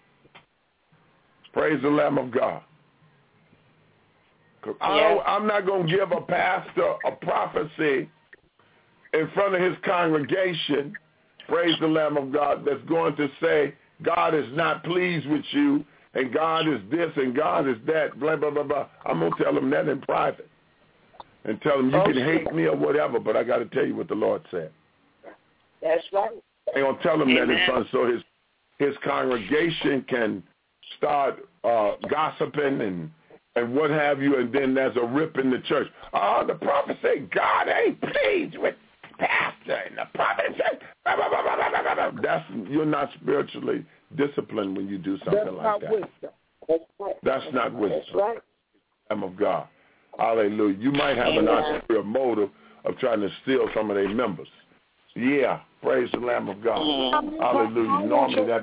Praise the Lamb of God. Cause yeah. I'm not going to give a pastor a prophecy in front of his congregation, praise the Lamb of God, that's going to say, God is not pleased with you, and God is this, and God is that, blah, blah, blah, blah. I'm going to tell him that in private and tell him you can hate me or whatever, but I got to tell you what the Lord said. That's right. I'm going to tell him Amen. that in front so his, his congregation can start uh, gossiping and and what have you, and then there's a rip in the church. Oh, the prophet said God ain't pleased with pastor, and the prophet said, blah, blah, blah, blah, blah, blah. That's, you're not spiritually disciplined when you do something That's like not that. Wisdom. That's right. That's not wisdom. That's right. Lamb of God. Hallelujah. You might have an ulterior motive of trying to steal some of their members. Yeah, praise the Lamb of God. Hallelujah. Normally that,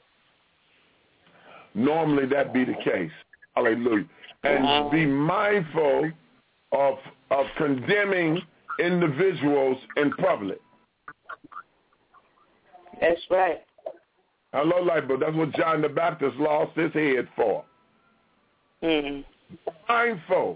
normally that be the case. Hallelujah. And be mindful of of condemning individuals in public. That's right. Hello, Lightbulb. That's what John the Baptist lost his head for. Mm-hmm. Mindful.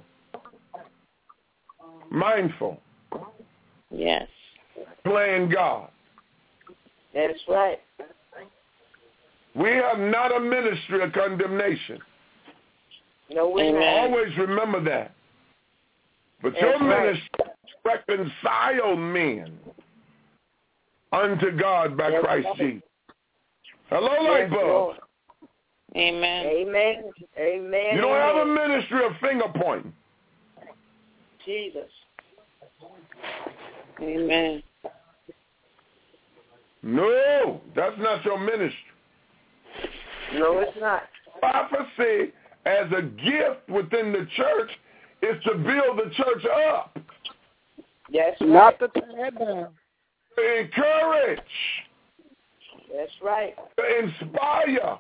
Mindful. Yes. Playing God. That's right. We are not a ministry of condemnation. No, we always remember that. But That's your right. ministry reconcile men unto God by yes, Christ Lord. Jesus. Hello, yes, Lightbulb. Amen. Amen. Amen. You don't Amen. have a ministry of finger pointing. Jesus. Amen. No, that's not your ministry. No, it's not. Prophecy as a gift within the church is to build the church up. Yes, right. Not to tear down. To encourage. That's right. To inspire.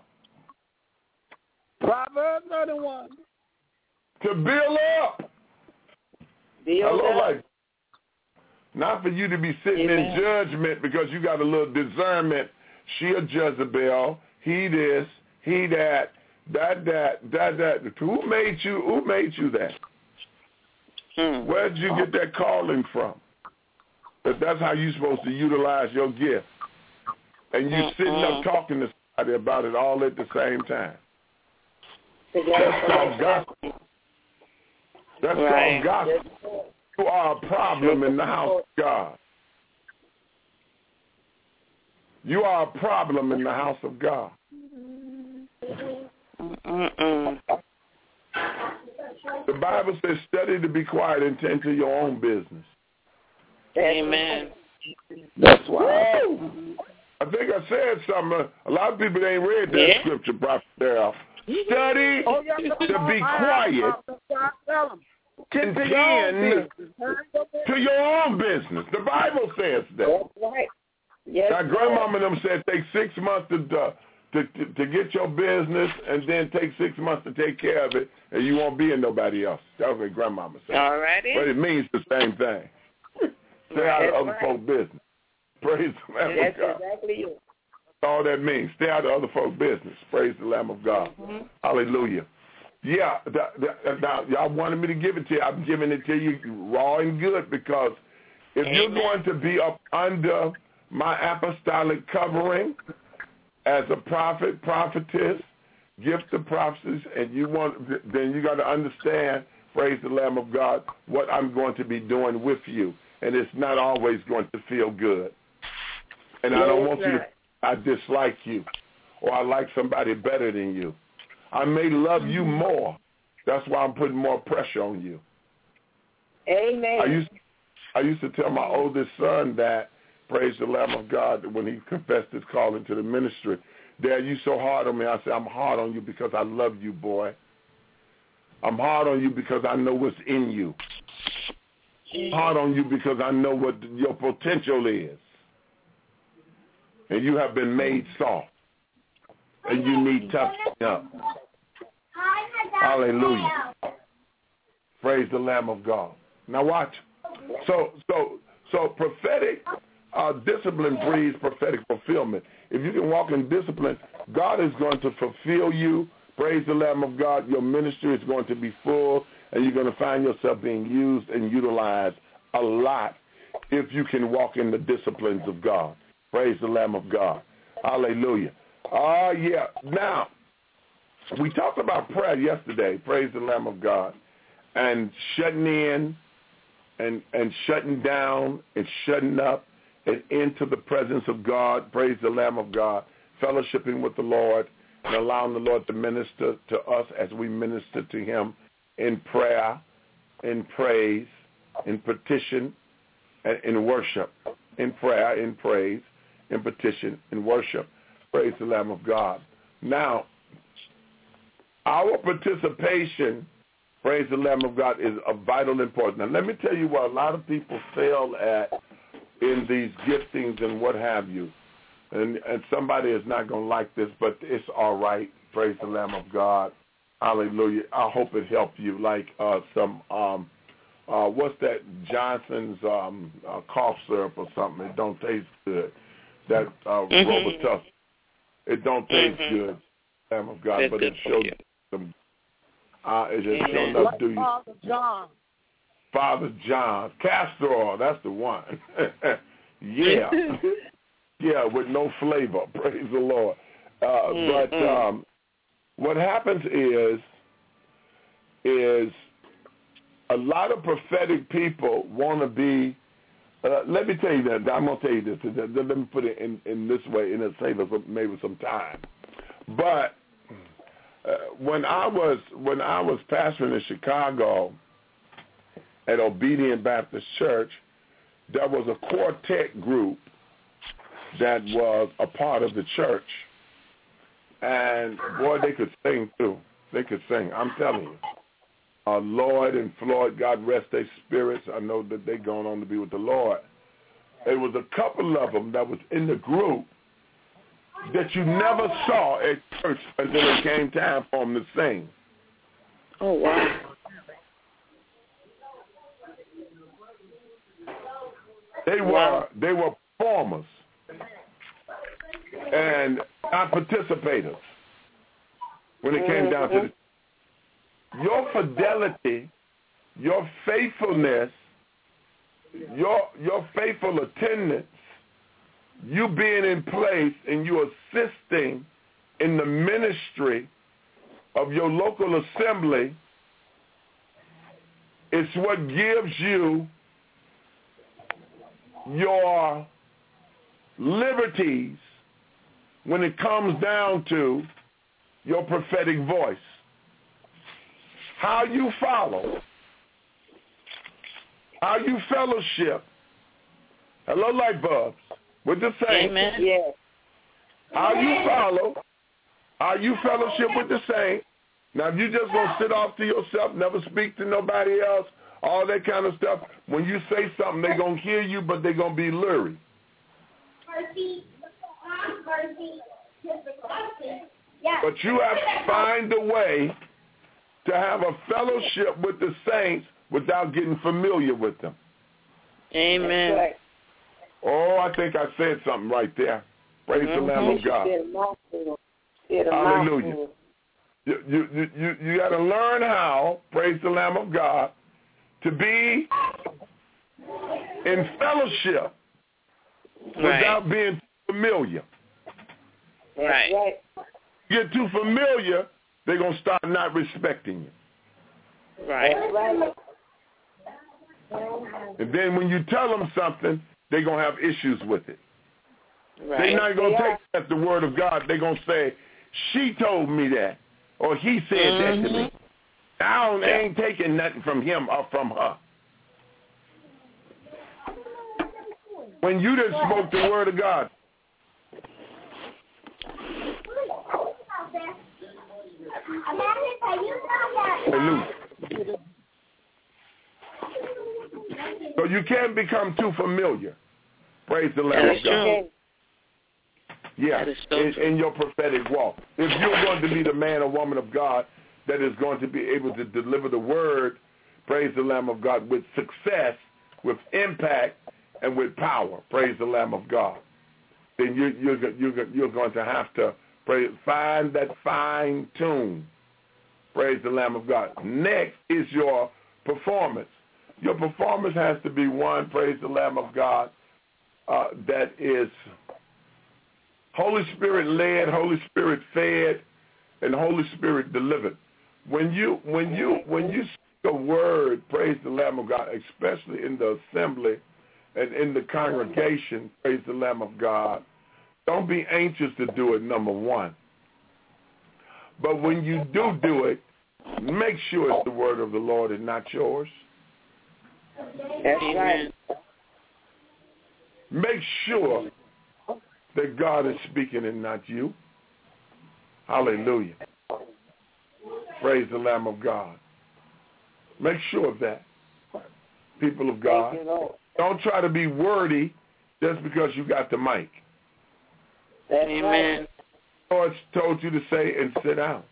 Proverbs thirty-one. To build up. Build Hello, up. like, not for you to be sitting Amen. in judgment because you got a little discernment. She a Jezebel. He this. He that. That, that, that, that. Who made you? Who made you that? Hmm. Where did you get that calling from? But that's how you're supposed to utilize your gift. And you're Mm-hmm. sitting up talking to somebody about it all at the same time. That's called gospel. That's right. called gospel. You are a problem in the house of God. You are a problem in the house of God. Mm-mm. The Bible says, study to be quiet and tend to your own business. Amen. That's why. Woo! I think I said something. A lot of people ain't read that yeah. scripture, Prophet Darrell. Study Oh, yeah, to be quiet and tend to your own business. The Bible says that. That's right. Yes, now, grandmama and them said take six months to, uh, to, to to get your business and then take six months to take care of it, and you won't be in nobody else. That's what grandmama said. All righty. But it means the same thing. Stay out of other right. folks' business. Praise the Lamb That's of God. exactly it. That's all that means. Stay out of other folks' business. Praise the Lamb of God. Mm-hmm. Hallelujah. Yeah, the, the, now y'all wanted me to give it to you. I'm giving it to you raw and good, because if Amen. You're going to be up under my apostolic covering as a prophet, prophetess, gift of prophecies, and you want, then you got to understand, praise the Lamb of God, what I'm going to be doing with you. And it's not always going to feel good. And yes, I don't want right. you to, I dislike you, or I like somebody better than you. I may love you more. That's why I'm putting more pressure on you. Amen. I used, I used to tell my oldest son that, praise the Lamb of God, when he confessed his calling to the ministry, Dad, you so hard on me. I said, I'm hard on you because I love you, boy. I'm hard on you because I know what's in you. I'm hard on you because I know what your potential is. And you have been made soft. And you need toughening up. Hallelujah. Praise the Lamb of God. Now watch. So so so prophetic uh, discipline breeds prophetic fulfillment. If you can walk in discipline, God is going to fulfill you. Praise the Lamb of God. Your ministry is going to be full, and you're going to find yourself being used and utilized a lot if you can walk in the disciplines of God. Praise the Lamb of God. Hallelujah. Oh, uh, yeah. Now, we talked about prayer yesterday, praise the Lamb of God, and shutting in and, and shutting down and shutting up and into the presence of God, praise the Lamb of God, fellowshipping with the Lord and allowing the Lord to minister to us as we minister to him in prayer, in praise, in petition, and in worship, in prayer, in praise, in petition, in worship. Praise the Lamb of God. Now, our participation, praise the Lamb of God, is of vital importance. Now, let me tell you what a lot of people fail at in these giftings and what have you. And, and somebody is not going to like this, but it's all right. Praise the Lamb of God. Hallelujah. I hope it helped you. Like uh, some, um, uh, what's that, Johnson's um, uh, cough syrup or something. It don't taste good. That uh, mm-hmm. Robitussin. It don't taste mm-hmm. good, Lamb of God, it's but it shows some. Uh, it just mm-hmm. shows up. Do you? Father John. Father John, castor oil. That's the one. yeah, yeah, with no flavor. Praise the Lord. Uh, mm-hmm. But um, what happens is, is a lot of prophetic people want to be. Uh, let me tell you that. I'm going to tell you this. Let me put it in, in this way, and it'll save us maybe some time. But uh, when I was when I was pastoring in Chicago at Obedient Baptist Church, there was a quartet group that was a part of the church. And, boy, they could sing, too. They could sing. I'm telling you. Uh, Lloyd and Floyd, God rest their spirits. I know that they're going on to be with the Lord. There was a couple of them that was in the group that you never saw at church until it came time for them to sing. Oh, wow. They were wow. they were performers and not participators when it came down to the your fidelity, your faithfulness, your your faithful attendance, you being in place and you assisting in the ministry of your local assembly is what gives you your liberties when it comes down to your prophetic voice. How you follow, how you fellowship, hello light bulbs, with the saints. Amen. Yes. How you follow, how you fellowship with the saints. Now, if you just going to sit off to yourself, never speak to nobody else, all that kind of stuff, when you say something, they're going to hear you, but they're going to be leery. But you have to find a way to have a fellowship with the saints without getting familiar with them. Amen. Oh, I think I said something right there. Praise mm-hmm. the Lamb of God. Hallelujah. You you you, you got to learn how, praise the Lamb of God, to be in fellowship right. without being familiar. Right. Right. You get too familiar, they're going to start not respecting you. Right. Right. And then when you tell them something, they're going to have issues with it. Right. They're not going to take that the word of God. They're going to say, she told me that, or he said mm-hmm. that to me. I don't, yeah. ain't taking nothing from him or from her. When you done spoke the word of God, hallelujah. So you can't become too familiar. Praise the Lamb of God. Yeah, so in, in your prophetic walk. If you're going to be the man or woman of God that is going to be able to deliver the word, praise the Lamb of God, with success, with impact, and with power, praise the Lamb of God, then you, you're, you're, you're going to have to pray, find that fine tune, praise the Lamb of God. Next is your performance. Your performance has to be one, praise the Lamb of God, uh, that is Holy Spirit led, Holy Spirit fed, and Holy Spirit delivered. When you when you when you speak a word, praise the Lamb of God, especially in the assembly and in the congregation, praise the Lamb of God, don't be anxious to do it, number one. But when you do do it, make sure it's the word of the Lord and not yours. That's right. Make sure that God is speaking and not you. Hallelujah. Praise the Lamb of God. Make sure of that, people of God. Don't try to be wordy just because you got the mic. Amen. The Lord told you to say and sit down.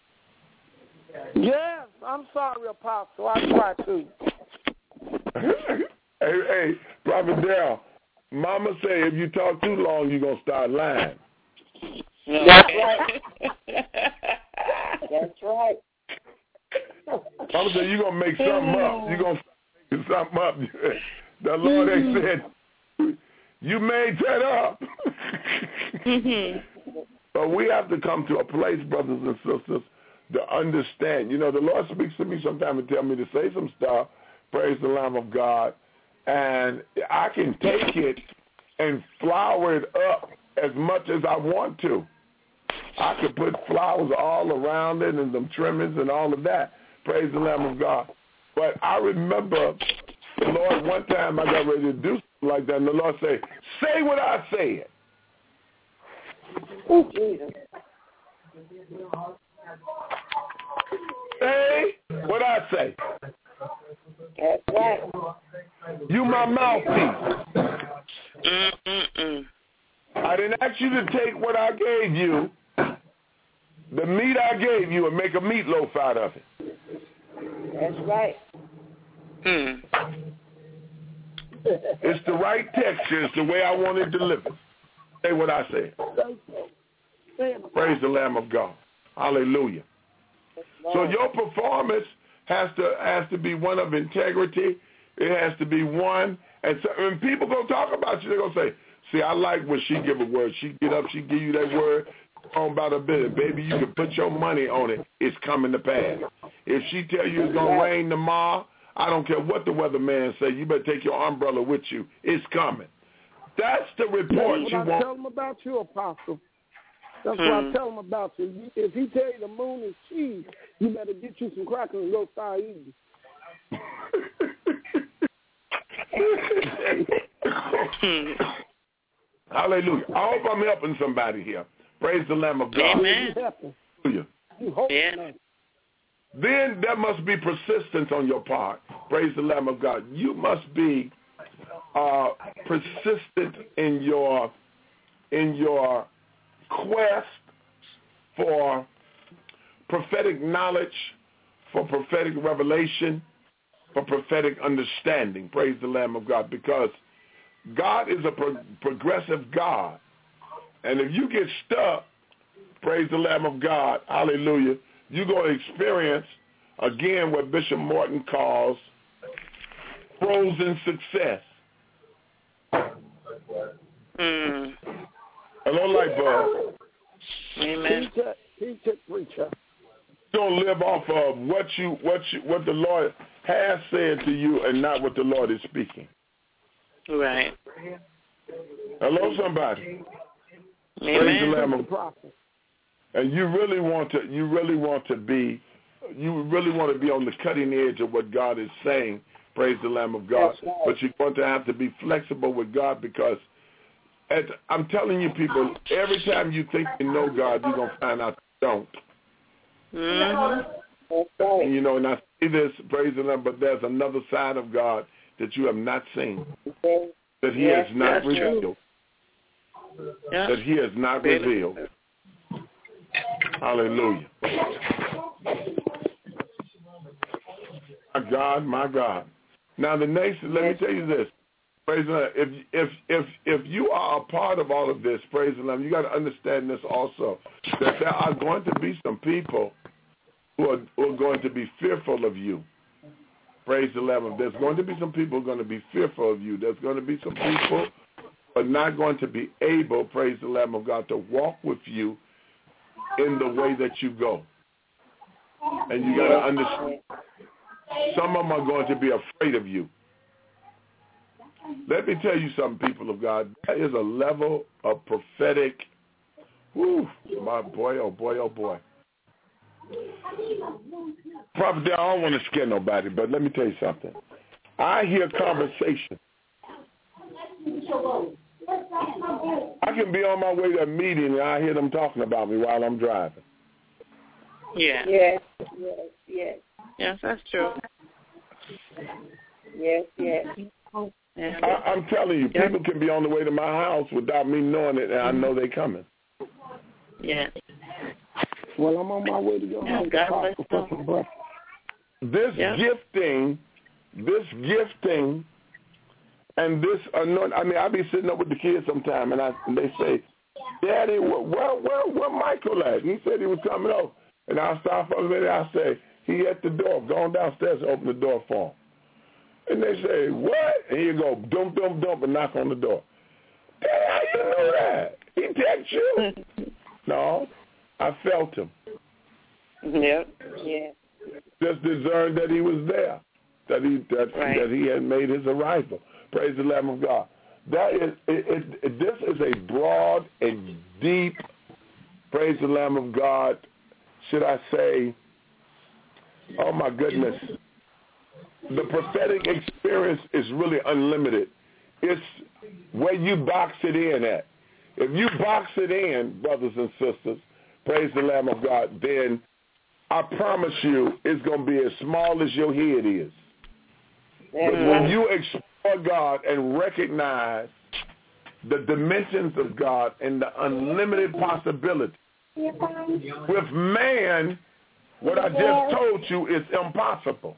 Yes, I'm sorry, Apostle. I try to. hey, hey, Prophet Darrell, Mama say if you talk too long, you're going to start lying. That's right. That's right. Mama say you're going to make something up. You're going to make something up. The Lord ain't said, you made that up. mm-hmm. But we have to come to a place, brothers and sisters, to understand. You know, the Lord speaks to me sometimes and tell me to say some stuff, praise the Lamb of God, and I can take it and flower it up as much as I want to. I could put flowers all around it and some trimmings and all of that. Praise the Lamb of God. But I remember the Lord, one time I got ready to do something like that, and the Lord said, say what I said. Oh, Jesus. Say what I say. That's right. You my mouthpiece. Mm-mm-mm. I didn't ask you to take what I gave you, the meat I gave you, and make a meatloaf out of it. That's right. Hmm. It's the right texture. It's the way I want it delivered. Say what I said. Praise the Lamb of God. Hallelujah. So your performance has to has to be one of integrity. It has to be one. And so when people go talk about you, they're going to say, see, I like when she give a word. She get up, she give you that word on about a bit. Baby, you can put your money on it. It's coming to pass. If she tell you it's going to rain tomorrow, I don't care what the weatherman say. You better take your umbrella with you. It's coming. That's the report That's you what I want. tell them about you, Apostle. That's Hmm. what I tell them about you. If he tell you the moon is cheese, you better get you some crackers and go start eating. Hallelujah. I hope I'm helping somebody here. Praise the Lamb of God. Amen. Hallelujah. Yeah. Then there must be persistence on your part. Praise the Lamb of God. You must be uh, persistent in your in your quest for prophetic knowledge, for prophetic revelation, for prophetic understanding. Praise the Lamb of God, because God is a pro- progressive God. And if you get stuck, praise the Lamb of God, hallelujah, you're going to experience, again, what Bishop Morton calls frozen success. Mm. Hello, Lightbulb. Amen. Teach it, teach it, preacher. Don't live off of what you, what you, what the Lord has said to you, and not what the Lord is speaking. Right. Hello, somebody. Amen. Praise the Lamb of God. And you really want to, you really want to be, you really want to be on the cutting edge of what God is saying. Praise the Lamb of God. Right. But you're going to have to be flexible with God, because at, I'm telling you, people, every time you think you know God, you're going to find out you don't. Mm-hmm. And, you know, and I see this, praise the Lamb, but there's another side of God that you have not seen, that he yes, has not revealed. Yes. That he has not revealed. Hallelujah. My God, my God. Now the next, let me tell you this. Praise the Lord. If if if if you are a part of all of this, praise the Lord, you got to understand this also, that there are going to be some people who are, who are going to be fearful of you. Praise the Lord. There's going to be some people who are going to be fearful of you. There's going to be some people who are not going to be able, praise the Lamb of God, to walk with you in the way that you go. And you got to understand, some of them are going to be afraid of you. Let me tell you something, people of God. There is a level of prophetic, whew, my boy, oh boy, oh boy. Prophet, I don't want to scare nobody, but let me tell you something. I hear conversation. I can be on my way to a meeting and I hear them talking about me while I'm driving. Yeah. Yes, yes, yes. Yes, that's true. Yes, yes. Yeah. I, I'm telling you, people can be on the way to my house without me knowing it, and I know they're coming. Yeah. Well, I'm on my way to your house. God bless you. This yeah. gifting, this gifting, and this anointing. I mean, I be sitting up with the kids sometime, and I and they say, "Daddy, where where where Michael at?" He said he was coming over, and I stop for a minute. I say, "He at the door. Going downstairs to open the door for him." And they say, "What?" And you go, dump, dump, dump, and knock on the door. Daddy, how you know that? He text you? No, I felt him. Yep. Yeah. Just discerned that he was there, that he that, right. that he had made his arrival. Praise the Lamb of God. That is, it, it, it, this is a broad and deep, praise the Lamb of God, should I say, oh my goodness, the prophetic experience is really unlimited. It's where you box it in at. If you box it in, brothers and sisters, praise the Lamb of God, then I promise you it's going to be as small as your head is. But when you explore God and recognize the dimensions of God and the unlimited possibility, with man, what I just told you is impossible.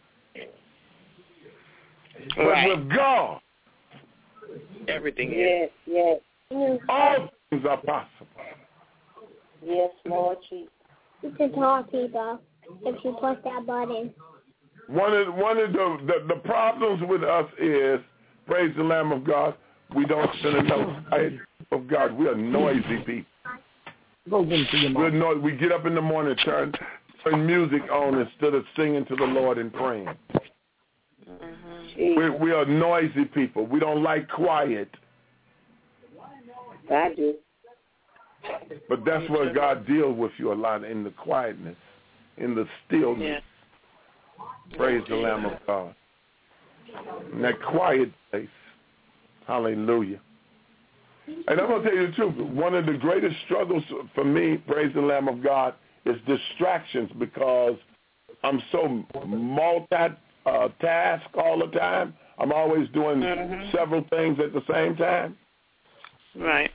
But right. with God, everything yes, is. Yes, yes. All things are possible. Yes, Lord Jesus. You can talk, people, if you push that button. One of one of the, the the problems with us is, praise the Lamb of God, we don't spend enough time of God. We are noisy people. We're no, we get up in the morning, turn turn music on instead of singing to the Lord and praying. Mm-hmm. We we are noisy people. We don't like quiet. I do. But that's where God deals with you a lot, in the quietness, in the stillness. Yeah. Praise the Lamb of God. In that quiet place. Hallelujah. And I'm going to tell you the truth. One of the greatest struggles for me, praise the Lamb of God, is distractions, because I'm so multi-task all the time. I'm always doing mm-hmm. several things at the same time. Right.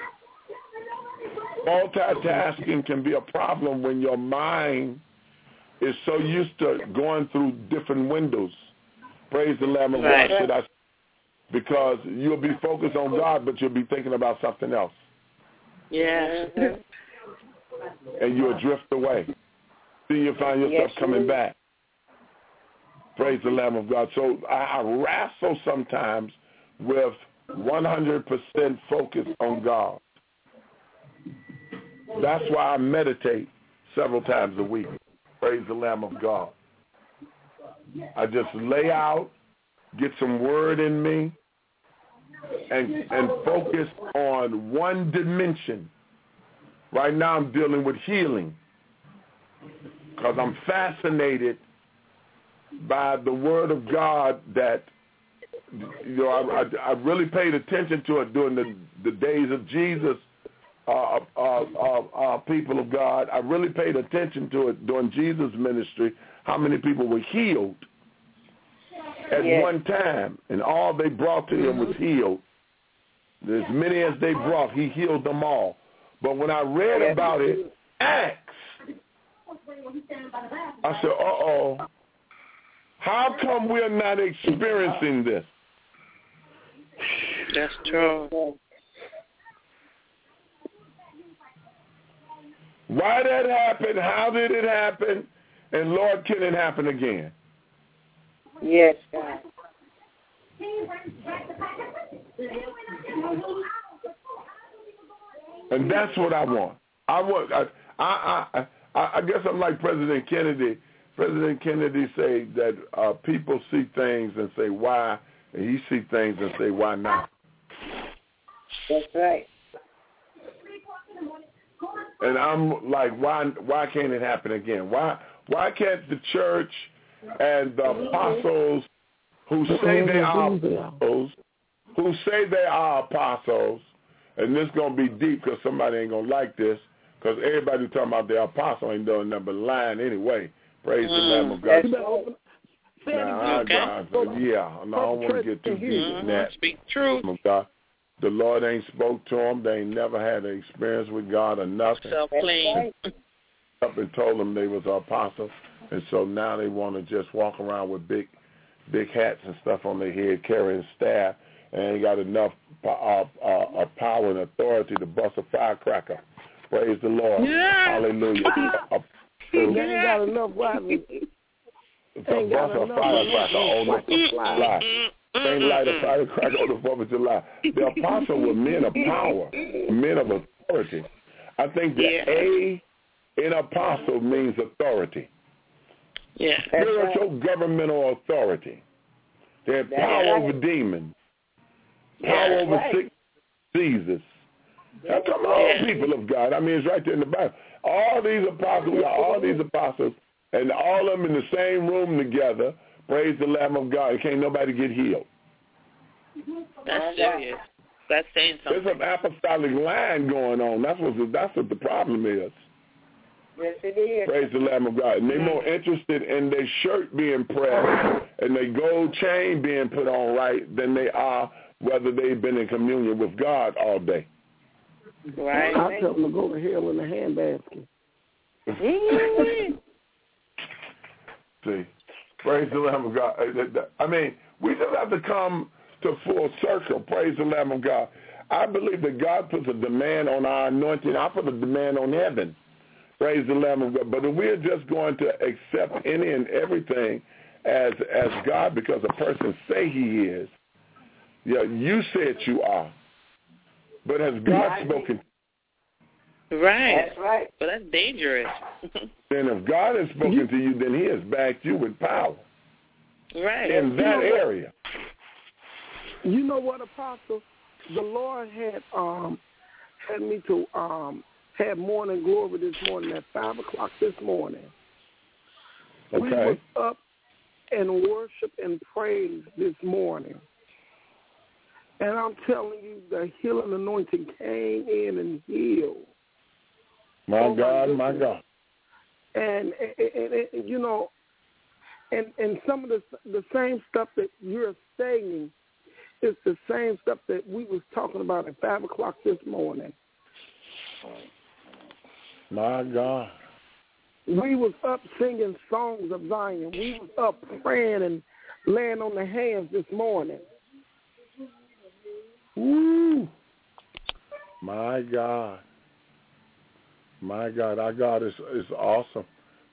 Multitasking can be a problem when your mind is so used to going through different windows. Praise the Lamb of right. God, should I say. Because you'll be focused on God, but you'll be thinking about something else. Yeah. And you'll drift away. then you find yourself Yes, coming you back. Praise the Lamb of God. So I, I wrestle sometimes with one hundred percent focus on God. That's why I meditate several times a week. Praise the Lamb of God. I just lay out, get some word in me, and and focus on one dimension. Right now I'm dealing with healing because I'm fascinated by the Word of God that, you know, I, I, I really paid attention to it during the, the days of Jesus, uh, uh, uh, uh, people of God. I really paid attention to it during Jesus' ministry, how many people were healed at yes. one time, and all they brought to him was healed. As many as they brought, he healed them all. But when I read yes. about it, Acts, I said, uh-oh, how come we're not experiencing this? That's true. Why did that happen? How did it happen? And Lord, can it happen again? Yes, God. And that's what I want. I want. I. I. I, I guess I'm like President Kennedy. President Kennedy say that uh, people see things and say why, and he see things and say why not. That's right. And I'm like, why? Why can't it happen again? Why? Why can't the church and the apostles who say they are apostles, who say they are apostles, and this is going to be deep because somebody ain't going to like this, because everybody talking about their apostle ain't doing nothing but lying anyway. Praise mm, the Lamb of God. Nah, okay. God, yeah, no, I don't want to get too deep in that. Speak truth. God. The Lord ain't spoke to them. They ain't never had an experience with God or nothing. Self-claim. Up and told them they was an apostle, and so now they want to just walk around with big, big hats and stuff on their head, carrying staff, and ain't got enough uh, uh, uh, power and authority to bust a firecracker. Praise the Lord. Yeah. Hallelujah. Uh, They ain't got enough weapons. To bust a firecracker on the fly. Ain't light a firecracker on the fourth of July. The apostles were men of power, men of authority. I think the yeah. A in apostle means authority. Yeah, spiritual right. governmental authority. They had That's power right. over demons, power yeah, over right. sick diseases. Yeah, Come on, yeah. people of God. I mean, it's right there in the Bible. All these apostles, we got all these apostles, and all of them in the same room together. Praise the Lamb of God. And can't nobody get healed. That's serious. That's saying something. There's an apostolic line going on. That's what the, that's what the problem is. Yes, it is. Praise the Lamb of God. And they're mm-hmm. more interested in their shirt being pressed and their gold chain being put on right than they are whether they've been in communion with God all day. Right. I tell them to go to hell in the handbasket. See, praise the Lamb of God. I mean, we just have to come to full circle. Praise the Lamb of God. I believe that God puts a demand on our anointing. I put a demand on heaven. Praise the Lamb of God. But if we're just going to accept any and everything as as God because a person say he is, yeah, you said you are. But has God right. spoken? Right. That's right. But that's dangerous. Then if God has spoken to you, then he has backed you with power. Right. In that you know area. You know what, Apostle? The Lord had um had me to um have morning glory this morning at five o'clock this morning. Okay. We was up and worship and praise this morning. And I'm telling you, the healing anointing came in and healed. My oh, God, my, my God. And, and, and, and you know, and and some of the the same stuff that you're saying is the same stuff that we was talking about at five o'clock this morning. My God. We was up singing songs of Zion. We was up praying and laying on the hands this morning. Woo! My God. My God, our God is is awesome.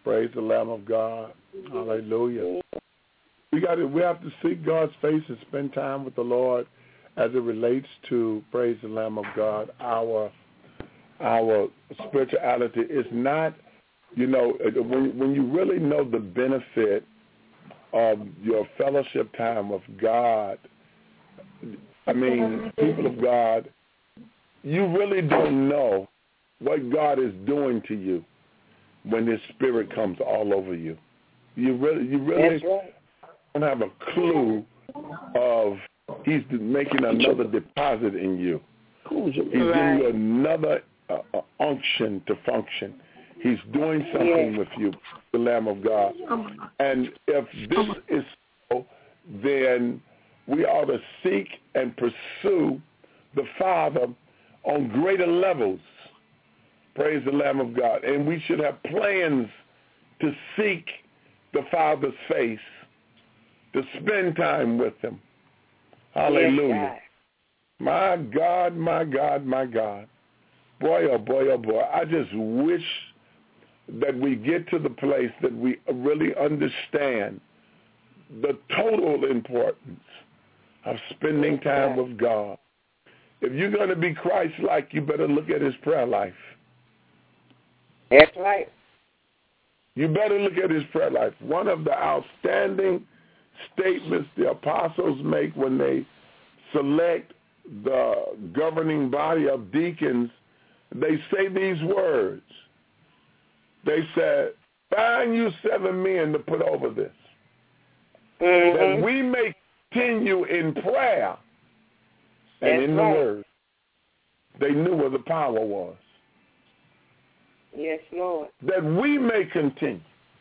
Praise the Lamb of God. Hallelujah. We got to, we have to seek God's face and spend time with the Lord as it relates to, praise the Lamb of God, our our spirituality. Is not, you know, when, when you really know the benefit of your fellowship time with God, I mean, people of God, you really don't know what God is doing to you when His Spirit comes all over you. You really, you really right. don't have a clue of He's making another deposit in you. He's right. giving you another uh, uh, unction to function. He's doing something yeah. with you, the Lamb of God. And if this is so, then we ought to seek and pursue the Father on greater levels. Praise the Lamb of God. And we should have plans to seek the Father's face, to spend time with Him. Hallelujah. Yes, my God, my God, my God. Boy, oh boy, oh boy. I just wish that we get to the place that we really understand the total importance of spending time with God. If you're going to be Christ-like, you better look at His prayer life. That's right. You better look at His prayer life. One of the outstanding statements the apostles make when they select the governing body of deacons, they say these words. They said, find you seven men to put over this, mm-hmm. that we may continue in prayer and That's in the right. word. They knew where the power was. Yes, Lord. That we may continue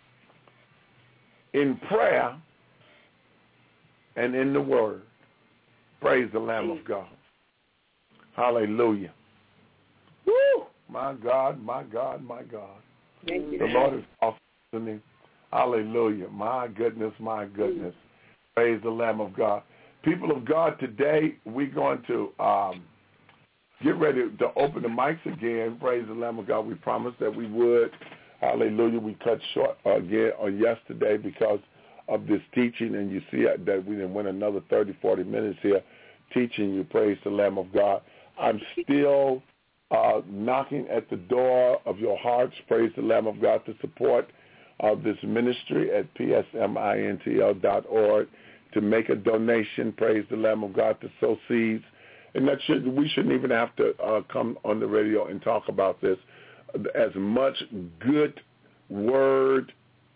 in prayer and in the word. Praise the Lamb of God. Hallelujah. Woo! My God, my God, my God. Thank you. The Lord is awesome to me. Hallelujah. My goodness, my goodness. Praise the Lamb of God. People of God, today we're going to um, get ready to open the mics again. Praise the Lamb of God. We promised that we would. Hallelujah. We cut short again on yesterday because of this teaching, and you see that we didn't win another thirty, forty minutes here teaching you. Praise the Lamb of God. I'm still uh, knocking at the door of your hearts. Praise the Lamb of God, to support uh, this ministry at p s m i n t l dot org, to make a donation. Praise the Lamb of God, to sow seeds. And that should, we shouldn't even have to uh, come on the radio and talk about this. As much good word,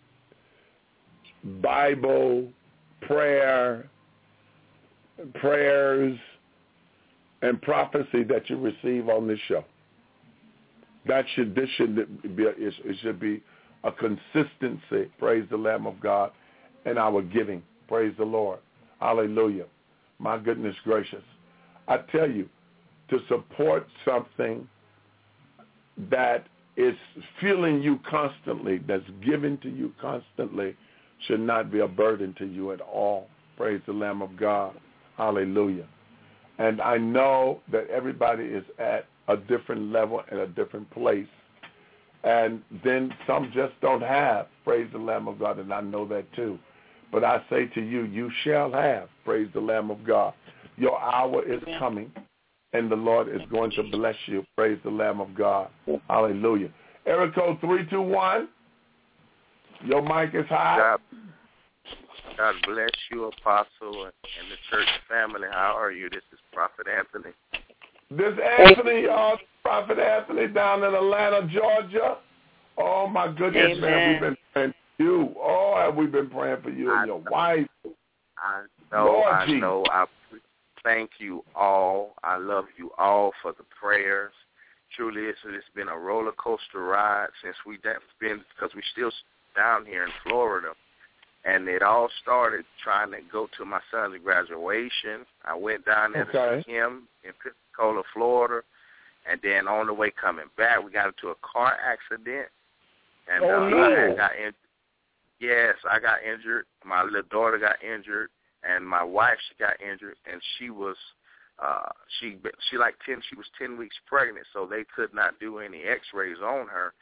Bible, prayer, prayers, and prophecy that you receive on this show. That should, this should be, a, it should be a consistency, praise the Lamb of God, in our giving. Praise the Lord. Hallelujah. My goodness gracious. I tell you, to support something that is fueling you constantly, that's given to you constantly, should not be a burden to you at all. Praise the Lamb of God. Hallelujah. And I know that everybody is at a different level and a different place. And then some just don't have, praise the Lamb of God, and I know that too. But I say to you, you shall have, praise the Lamb of God. Your hour is coming, and the Lord is going to bless you. Praise the Lamb of God. Hallelujah. Area code three two one. Your mic is high. God, God bless you, Apostle, and, and the church family. How are you? This is Prophet Anthony. This Anthony, uh, Prophet Anthony down in Atlanta, Georgia. Oh, my goodness, Amen. Man, we've been praying for you. Oh, have we been praying for you and I your know. wife. I know, Lord I Jesus. know. I thank you all. I love you all for the prayers. Truly, it's, it's been a roller coaster ride since we've been, because we're still down here in Florida. And it all started trying to go to my son's graduation. I went down there okay. to see him in Pensacola, Florida. And then on the way coming back, we got into a car accident. And oh, uh, no. I got injured. Yes, I got injured. My little daughter got injured. And my wife, she got injured. And she was, uh, she she like ten, she was ten weeks pregnant. So they could not do any x-rays on her.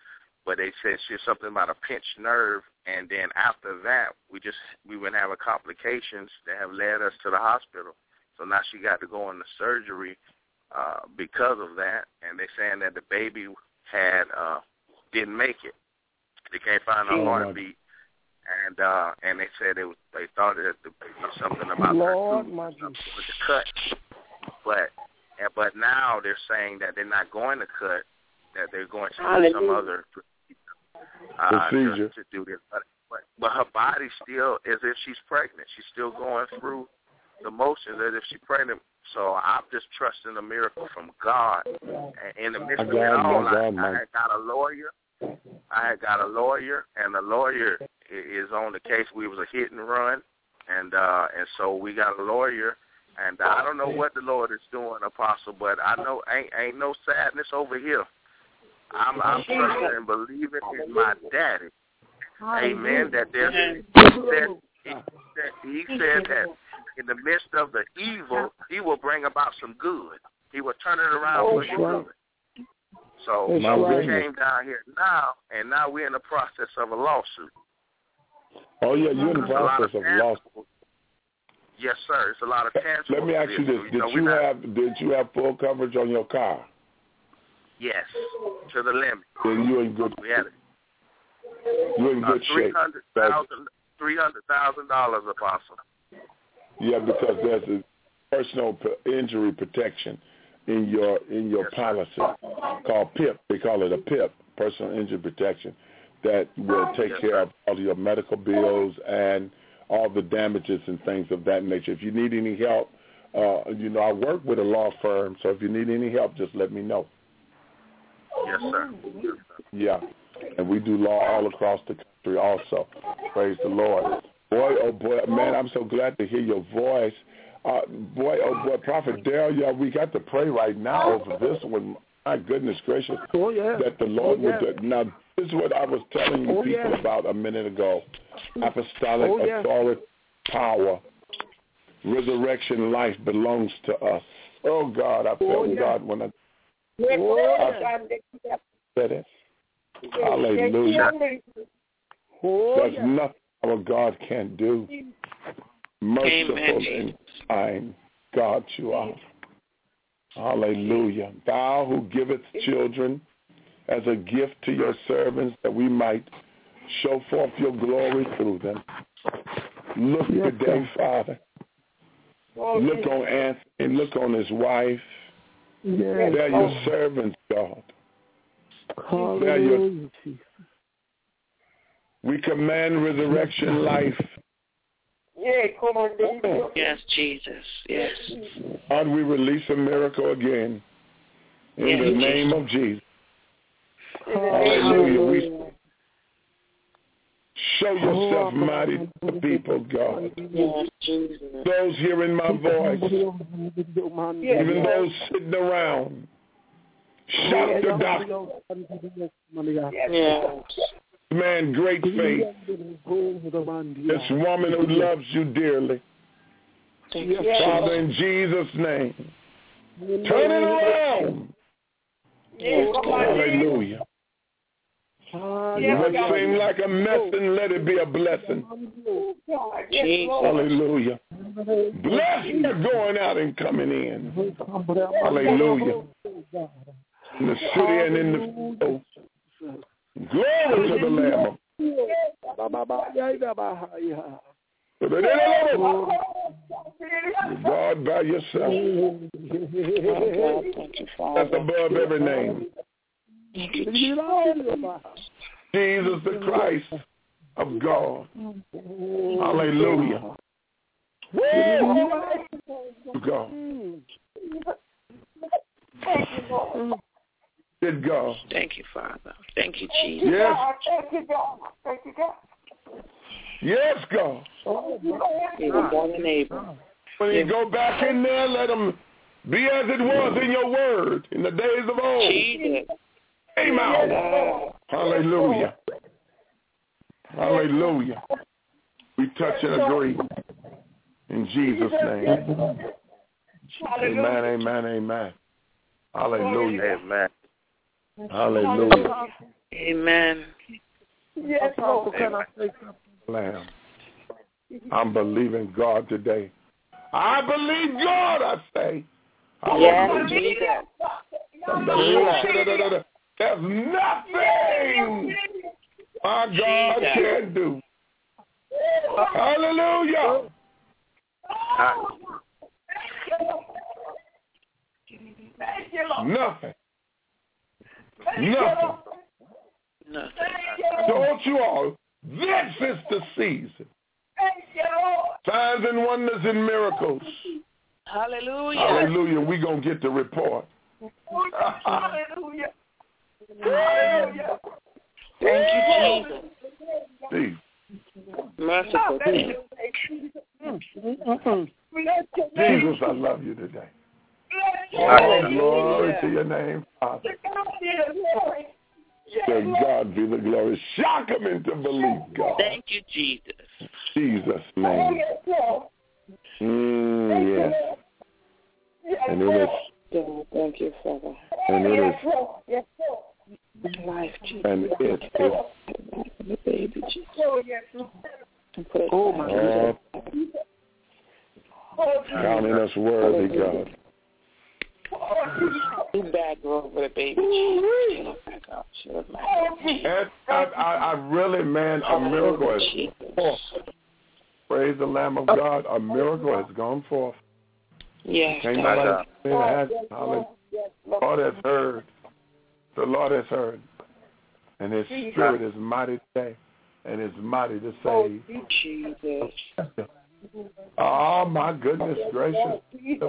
but they said she had something about a pinched nerve, and then after that, we just we been having complications that have led us to the hospital. So now she got to go into surgery uh, because of that, and they're saying that the baby had uh, didn't make it. They can't find her heartbeat, and uh, and they said it was, they thought that the was something about Lord, her tooth, something with the cut, but but now they're saying that they're not going to cut, that they're going to do some other uh, procedure to, to do this, but, but but her body still as if she's pregnant. She's still going through the motions as if she's pregnant. So I'm just trusting a miracle from God. And in the midst of it all, I, I had got a lawyer. I had got a lawyer, and the lawyer is on the case. We was a hit and run, and uh, and so we got a lawyer. And I don't know what the Lord is doing, Apostle, but I know ain't ain't no sadness over here. I'm I'm trusting and believing in my daddy. Amen. That there's he said he said, he said that in the midst of the evil, he will bring about some good. He will turn it around for your good. So, oh, so we goodness. came down here now, and now we're in the process of a lawsuit. Oh, yeah, you're in the process of a lawsuit. Yes, sir. It's a lot of tangible. Let me ask you this. You Did know, you not, have did you have full coverage on your car? Yes, to the limit. Then you're in good We had it. You're in good uh, three shape. hundred thousand three hundred thousand dollars, Apostle. Yeah, because there's a personal p- injury protection in your in your yes, policy sir. called P I P. They call it a P I P, personal injury protection, that will take yes, care sir. of all your medical bills and all the damages and things of that nature. If you need any help, uh, you know, I work with a law firm, so if you need any help, just let me know. Yes, sir. Yes, sir. Yeah, and we do law all across the country also. Praise the Lord. Boy, oh boy, man, I'm so glad to hear your voice. Uh, boy, oh boy, Prophet Darrell, yeah, we got to pray right now over this one. My goodness gracious, oh, yeah. that the Lord oh, yeah. would do. Now, this is what I was telling you oh, people yeah. about a minute ago. Apostolic oh, yeah. authority, power, resurrection life belongs to us. Oh, God, I felt oh, yeah. God when I oh, yeah. said it. Hallelujah. Oh, There's yeah. nothing our God can't do. Merciful Amen. and kind God you are. Hallelujah. Thou who giveth children as a gift to your servants, that we might show forth your glory through them. Look yes, today, Father. Look on Anthony, look on his wife. Yes. They're your servants, God. They're your, we command resurrection life. Yes, Jesus. Yes. God, we release a miracle again in yes, the name Jesus. of Jesus. Hallelujah. We show yourself mighty to the people, God. Yes, Jesus. Those hearing my voice, even those sitting around, shout the doctor. Yes. Man, great faith. This woman who loves you dearly. Thank you, Father, in Jesus' name, turn it around. yes, Hallelujah. What seemed like a mess, and let it be a blessing. Jesus. Hallelujah. Bless her going out and coming in. Hallelujah. In the city and in the field. Glory to the Lamb. God by yourself. That's above every name. Jesus the Christ of God. Hallelujah. God. Good God. Thank you, Father. Thank you, Jesus. Yes. Thank you, God. Thank you, God. Yes, God. Even more than able. When you go back in there, let them be as it was in your word in the days of old. Jesus. Amen. Hallelujah. Hallelujah. We touch and agree in Jesus' name. Amen, amen, amen. Hallelujah. Amen. Hallelujah. Amen. Yes, Lord. Can I say something? Lamb. I'm believing God today. I believe God, I say. Yes, Jesus. There's nothing my God can do. Hallelujah. Nothing. Nothing. Nothing. Don't you all, this is the season. Signs and wonders and miracles. Hallelujah. Hallelujah. We're going to get the report. Hallelujah. Hallelujah. Thank you, Jesus. Steve. Merciful King. Jesus, I love you today. Oh, glory to your name, Father. To God be the glory. Shock them into belief, God. Thank you, Jesus. Jesus' name. Mm, yes. And it is. Thank you, Father. And it is. Life, Jesus. And it is. The baby, Jesus. Oh, my God. Counting us worthy, God. You back over the baby. And I, I, I really, man, a miracle has gone forth. Praise the Lamb of God. A miracle has gone forth. Yes. Can't nobody say it hasn't. The Lord has heard. The Lord has heard. And his spirit is mighty today. And is mighty to save. Jesus. Oh, my goodness gracious.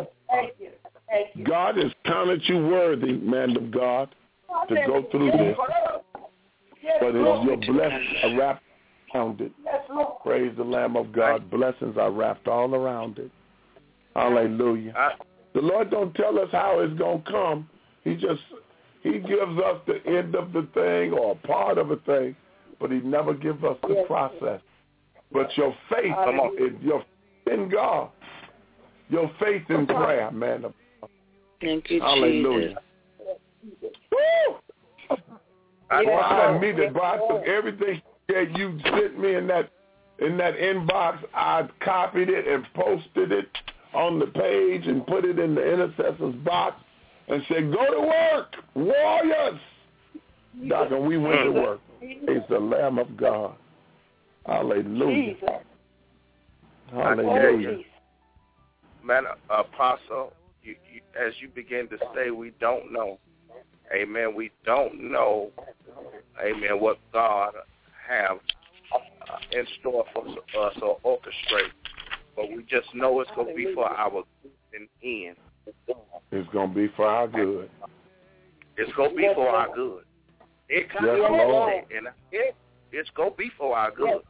God has counted you worthy, man of God, to go through this. But it's your blessings are wrapped around it. Praise the Lamb of God. Blessings are wrapped all around it. Hallelujah. The Lord don't tell us how it's going to come. He just, he gives us the end of the thing or a part of a thing, but he never gives us the process. But your faith, your faith in God, your faith in prayer, man of God. Thank you, hallelujah. Jesus. Woo! I, well, I immediately, boy, I took everything that you sent me in that in that inbox. I copied it and posted it on the page and put it in the intercessor's box and said, "Go to work, warriors." Doc, and we went to work. Praise the Lamb of God. Hallelujah. Hallelujah. Man, Apostle, you, you, as you begin to say, we don't know. Amen. We don't know, amen, what God have uh, in store for us or orchestrate. But we just know it's going to be for our good and end. It's going to be for our good. It's going to be for our good. It yes, Lord. And it, it's going to be for our good.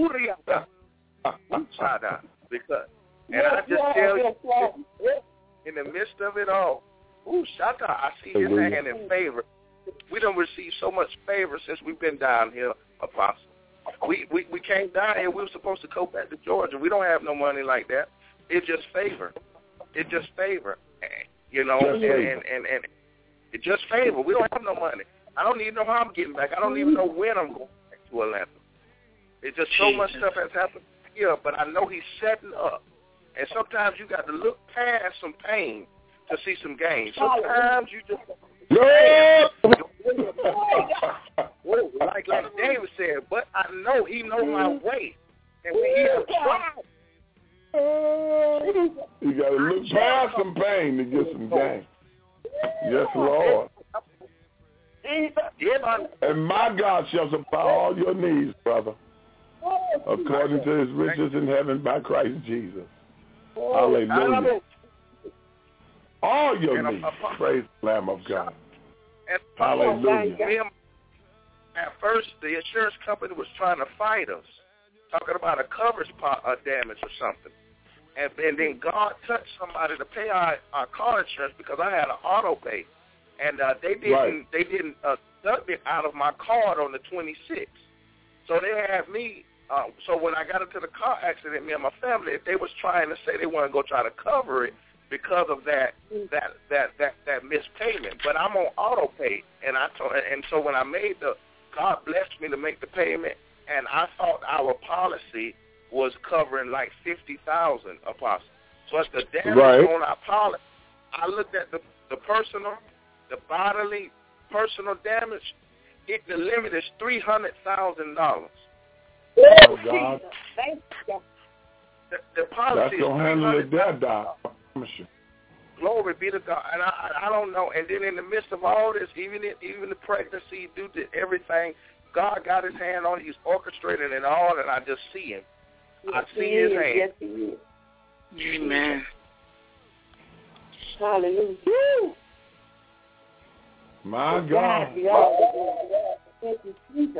Because, and I just tell you, in the midst of it all, ooh, Shata, I see his hand in favor. We done received so much favor since we've been down here, Apostle. We, we we came down here. We were supposed to go back to Georgia. We don't have no money like that. It's just favor. It's just favor. You know, and, and, and, and it's just favor. We don't have no money. I don't even know how I'm getting back. I don't even know when I'm going back to Atlanta. It's just so much stuff has happened here, but I know he's setting up. And sometimes you got to look past some pain to see some gain. Sometimes you just yeah. like like David said, but I know he knows my way. And when he has tried, you got to look past some pain to get some gain. Yes, Lord. And my God shall supply all your needs, brother, according to his riches in heaven by Christ Jesus. Hallelujah. All your needs. Praise the Lamb of God. Hallelujah. At first, the insurance company was trying to fight us, talking about a coverage uh, damage or something. And, and then God touched somebody to pay our, our car insurance because I had an auto pay. And uh, they didn't right. they didn't uh, deduct it out of my card on the twenty-sixth. So they had me. Uh, so when I got into the car accident, me and my family, they was trying to say they want to go try to cover it because of that that that that that missed payment. But I'm on auto pay, and I told, and so when I made the, God blessed me to make the payment, and I thought our policy was covering like fifty thousand, Apostle. So it's the damage right. on our policy. I looked at the the personal, the bodily personal damage. It the limit is three hundred thousand dollars. Oh God! Thank you. The, the policy That's gonna handle it there, Doc. I promise you. Glory be to God. And I, I don't know. And then in the midst of all this, even in, even the pregnancy, due to everything, God got His hand on it. He's orchestrating it all, and I just see Him. Yes, I see His hand. Yes, He is. Amen. Hallelujah. Woo. My God. Thank you, Jesus.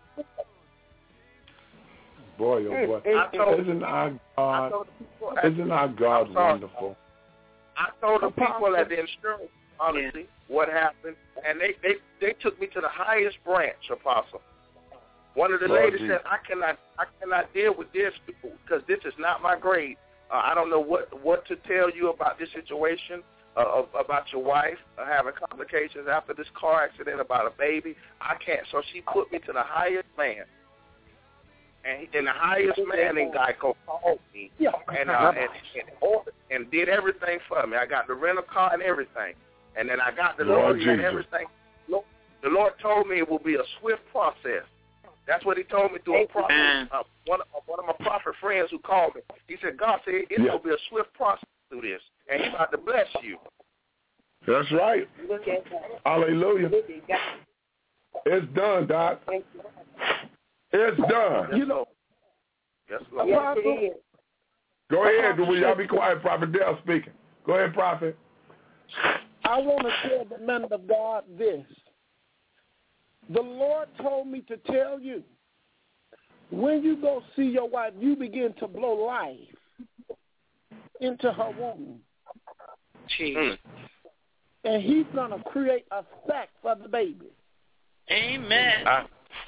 Boy, oh boy. Told, isn't our God, isn't our God wonderful? I told the people at the insurance policy what happened, and they, they, they took me to the highest branch, Apostle. One of the Lord ladies Jesus. said, I cannot I cannot deal with this because this is not my grade. Uh, I don't know what, what to tell you about this situation, uh, about your wife uh, having complications after this car accident, about a baby. I can't. So she put me to the highest man. And, and the highest man in Geico called me and, uh, and, and, ordered, and did everything for me. I got the rental car and everything. And then I got the Lord lawyer and everything. The Lord told me it will be a swift process. That's what He told me through a prophet. Uh, one, uh, one of my prophet friends who called me. He said, God said it's yeah. going to be a swift process through this. And He's about to bless you. That's right. Look at that. Hallelujah. Look at God. It's done, Doc. It's done. You know. Yes, Lord. Yes, it is. Go ahead. Will y'all be quiet? Prophet Dale speaking. Go ahead, Prophet. I want to tell the men of God this. The Lord told me to tell you, when you go see your wife, you begin to blow life into her womb. Jesus. And He's going to create a sack for the baby. Amen. Uh,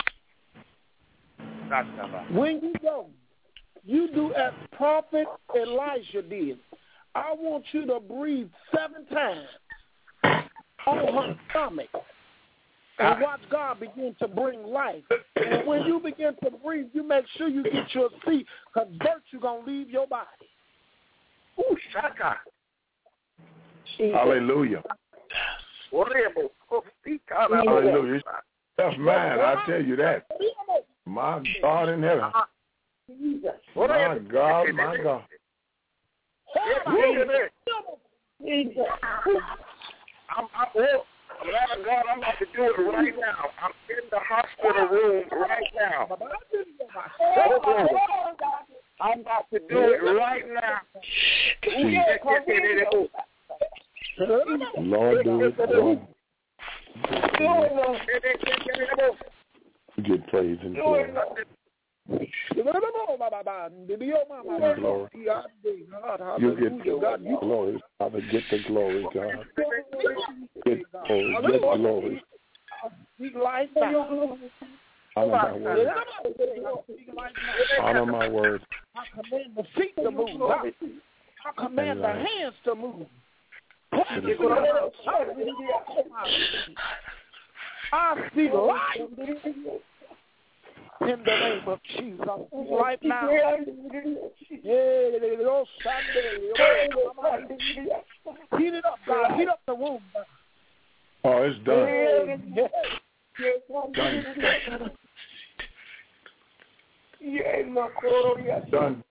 When you go, you do as Prophet Elijah did. I want you to breathe seven times on her stomach and watch God begin to bring life. And when you begin to breathe, you make sure you get your seat because virtue going to leave your body. Ooh, shaka. Hallelujah. Hallelujah. Tough man, I tell you that. My God in heaven. My God, my God. I'm, I'm, oh, God, I'm about to do it right now. I'm in the hospital room right now. I'm about to do it right now. Lord, do it. Lord. Get praise and glory. Glory. You get the glory, Father. Get the glory, God. Get, oh, get glory. Honor my word. Honor my word. I command the feet to move. I command the hands to move. I speak life in the name of Jesus. Right now. Heat it up, God. Heat up the womb. Oh, it's done. Done. Done.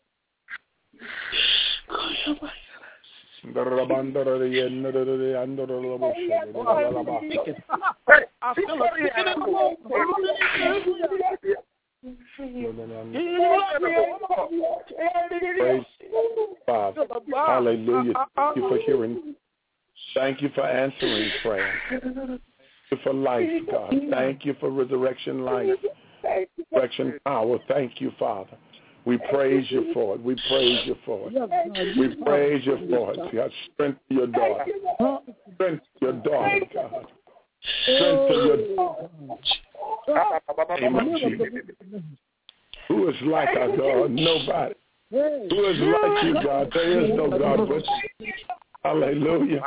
Praise Father. Hallelujah. Thank you for hearing. Thank you for answering prayer. Thank you for life, God. Thank you for resurrection life. Resurrection power. Thank you, Father. We praise you for it. We praise you for it. We praise you for it. God, strengthen your daughter. Strengthen your daughter, God. Strengthen your daughter. Amen. Jesus. Who is like our God? Nobody. Who is like you, God? There is no God but you. Hallelujah.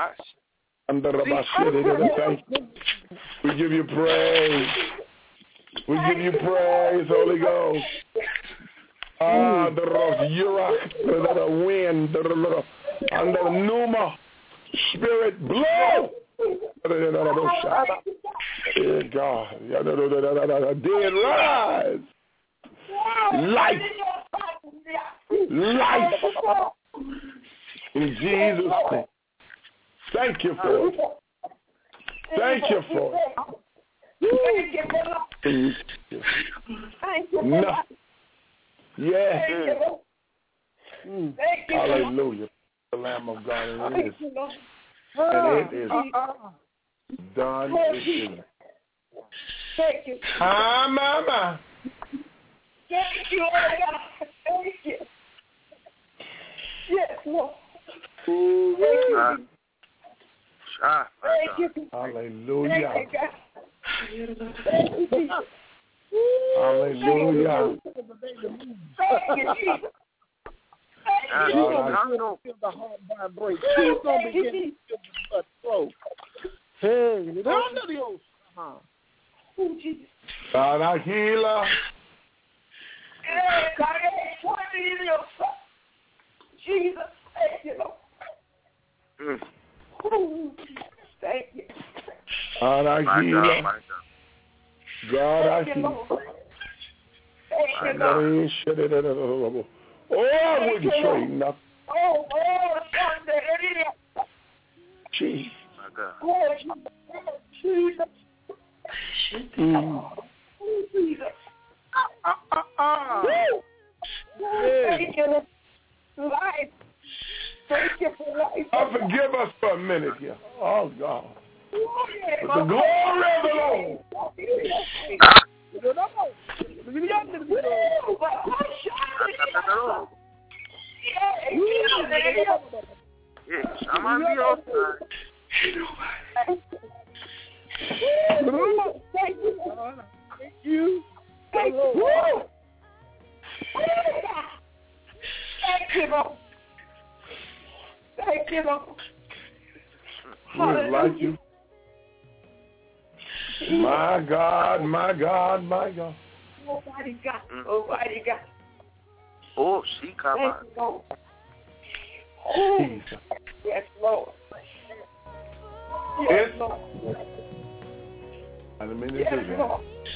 We give you praise. We give you praise, Holy Ghost. Ah, the the wind, the and the pneuma spirit blow. Dear God, dead rise. Life. Life. In Jesus' name. Thank you for it. Thank you for it. Thank you. No. Yes. Mm. Hallelujah. The Lamb of God, and it is. And it is done. It is. Thank you. Ah, mama. Thank you, Lord God. Thank you. Yes, Lord. Ooh, thank you. Uh, ah, thank you. Hallelujah. Thank you, God. Thank you, Jesus. Hallelujah. Thank you, Jesus. He's going to feel the heart vibrate. He's going to begin to feel the blood flow. Hey, under the ocean. Oh, Jesus. God, our healer. Hey, God, Jesus, thank you, Lord. Mm. Thank you. God, our my healer. God, my God. God, our Thank you, healer. Lord. Thank you, Lord. Oh, I wouldn't trade nothing. Oh, oh, Sunday. Jesus. My God. Oh, Jesus. Mm. Oh, Jesus. Ah, ah, ah. Thank you for life. Thank you for life. Oh, forgive us for a minute here. Oh, God. With the glory of the Lord. Yes, I'm on the outside. Thank you. Thank you. Thank you. Thank you, Lord. Thank you, Lord. We like you. My God, my God, my God. Nobody got, nobody got. Oh, she come Thank out. you, Lord. Oh, Jesus. yes, Lord. Yes, Yes. Lord. I didn't mean to Yes, do that. Lord.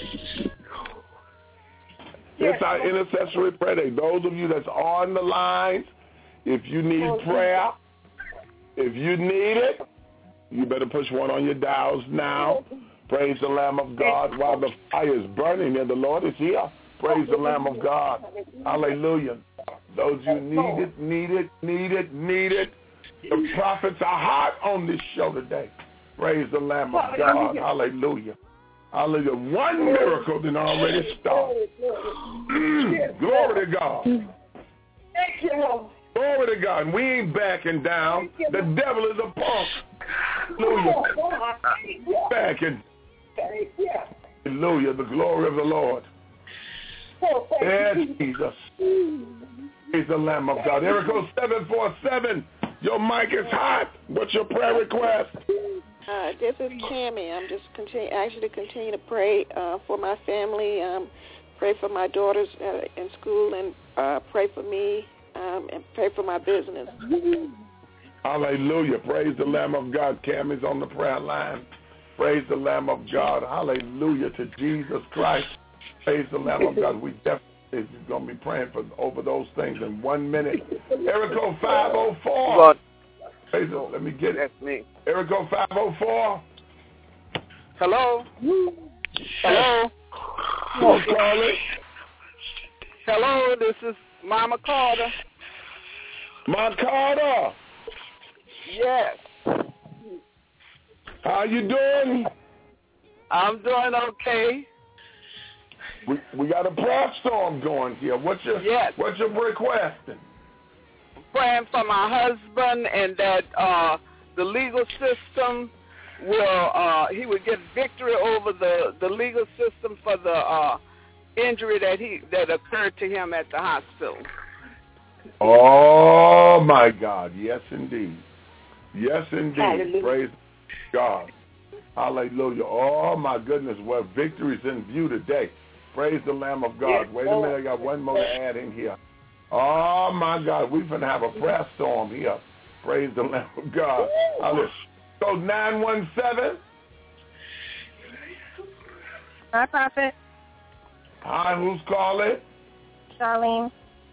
It's our intercessory prayer day. Those of you that's on the lines, if you need prayer, if you need it, you better push one on your dials now. Praise the Lamb of God while the fire is burning and the Lord is here. Praise the Lamb of God. Hallelujah. Those you need it, need it, need it, need it. The prophets are hot on this show today. Praise the Lamb of God. Hallelujah. Hallelujah. One miracle then already started. Glory to God. Thank you, Lord. Glory to God. And we ain't backing down. The devil is a punk. Hallelujah. Backing. Hallelujah. The glory of the Lord. Yes, Jesus. Praise the Lamb of God. There it goes, seven four seven. Your mic is hot. What's your prayer request? Uh, this is Tammy. I'm just continue, actually continue to pray uh, for my family, um, pray for my daughters uh, in school, and uh, pray for me, um, and pray for my business. Hallelujah. Praise the Lamb of God. Cammy's on the prayer line. Praise the Lamb of God. Hallelujah to Jesus Christ. Praise the Lamb of God. We definitely is going to be praying for over those things in one minute. Erico five oh four. Praise the, let me get it. That's me. Erico five oh four. Hello. Hello. Hello, Carly. Hello, this is Mama Carter. Mama Carter. Yes. How you doing? I'm doing okay. We we got a prayer storm going here. What's your yes. What's your requesting? Praying for my husband and that uh, the legal system will uh, he would get victory over the, the legal system for the uh, injury that he that occurred to him at the hospital. Oh my God! Yes, indeed. Yes, indeed. Hallelujah. Praise God. Hallelujah. Oh, my goodness. Well, victory's in view today. Praise the Lamb of God. Yes, Wait a minute. I got one more to add in here. Oh, my God. We're going to have a prayer storm here. Praise the Lamb of God. Hallelujah. So nine one seven. Hi, Prophet. Hi, who's calling? Charlene.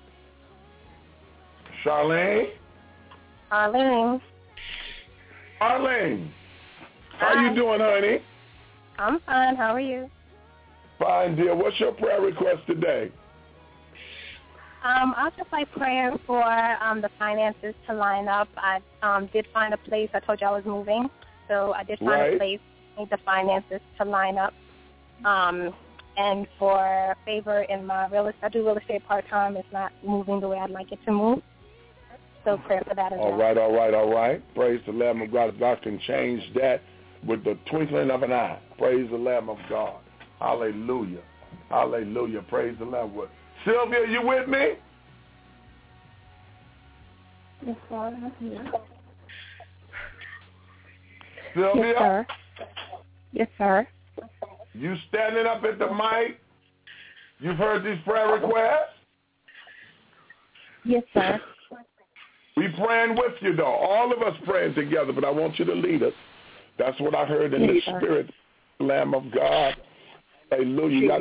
Charlene? Arlene. Arlene. How Hi. you doing, honey? I'm fine. How are you? Fine, dear. What's your prayer request today? Um, I just like praying for um, the finances to line up. I um, did find a place. I told you I was moving, so I did find Right. a place. I need the finances to line up. Um, and for favor in my real estate, I do real estate part-time. It's not moving the way I'd like it to move. So prayer for that as All well. right, all right, all right. Praise the Lamb of God. God can change that with the twinkling of an eye. Praise the Lamb of God. Hallelujah. Hallelujah. Praise the Lamb. Sylvia, you with me? Yes, sir. Sylvia? Yes, sir. Yes, sir. You standing up at the mic? You've heard these prayer requests? Yes, sir. We praying with you, though. All of us praying together, but I want you to lead us. That's what I heard in Yes, the sir. Spirit, Lamb of God. Hallelujah.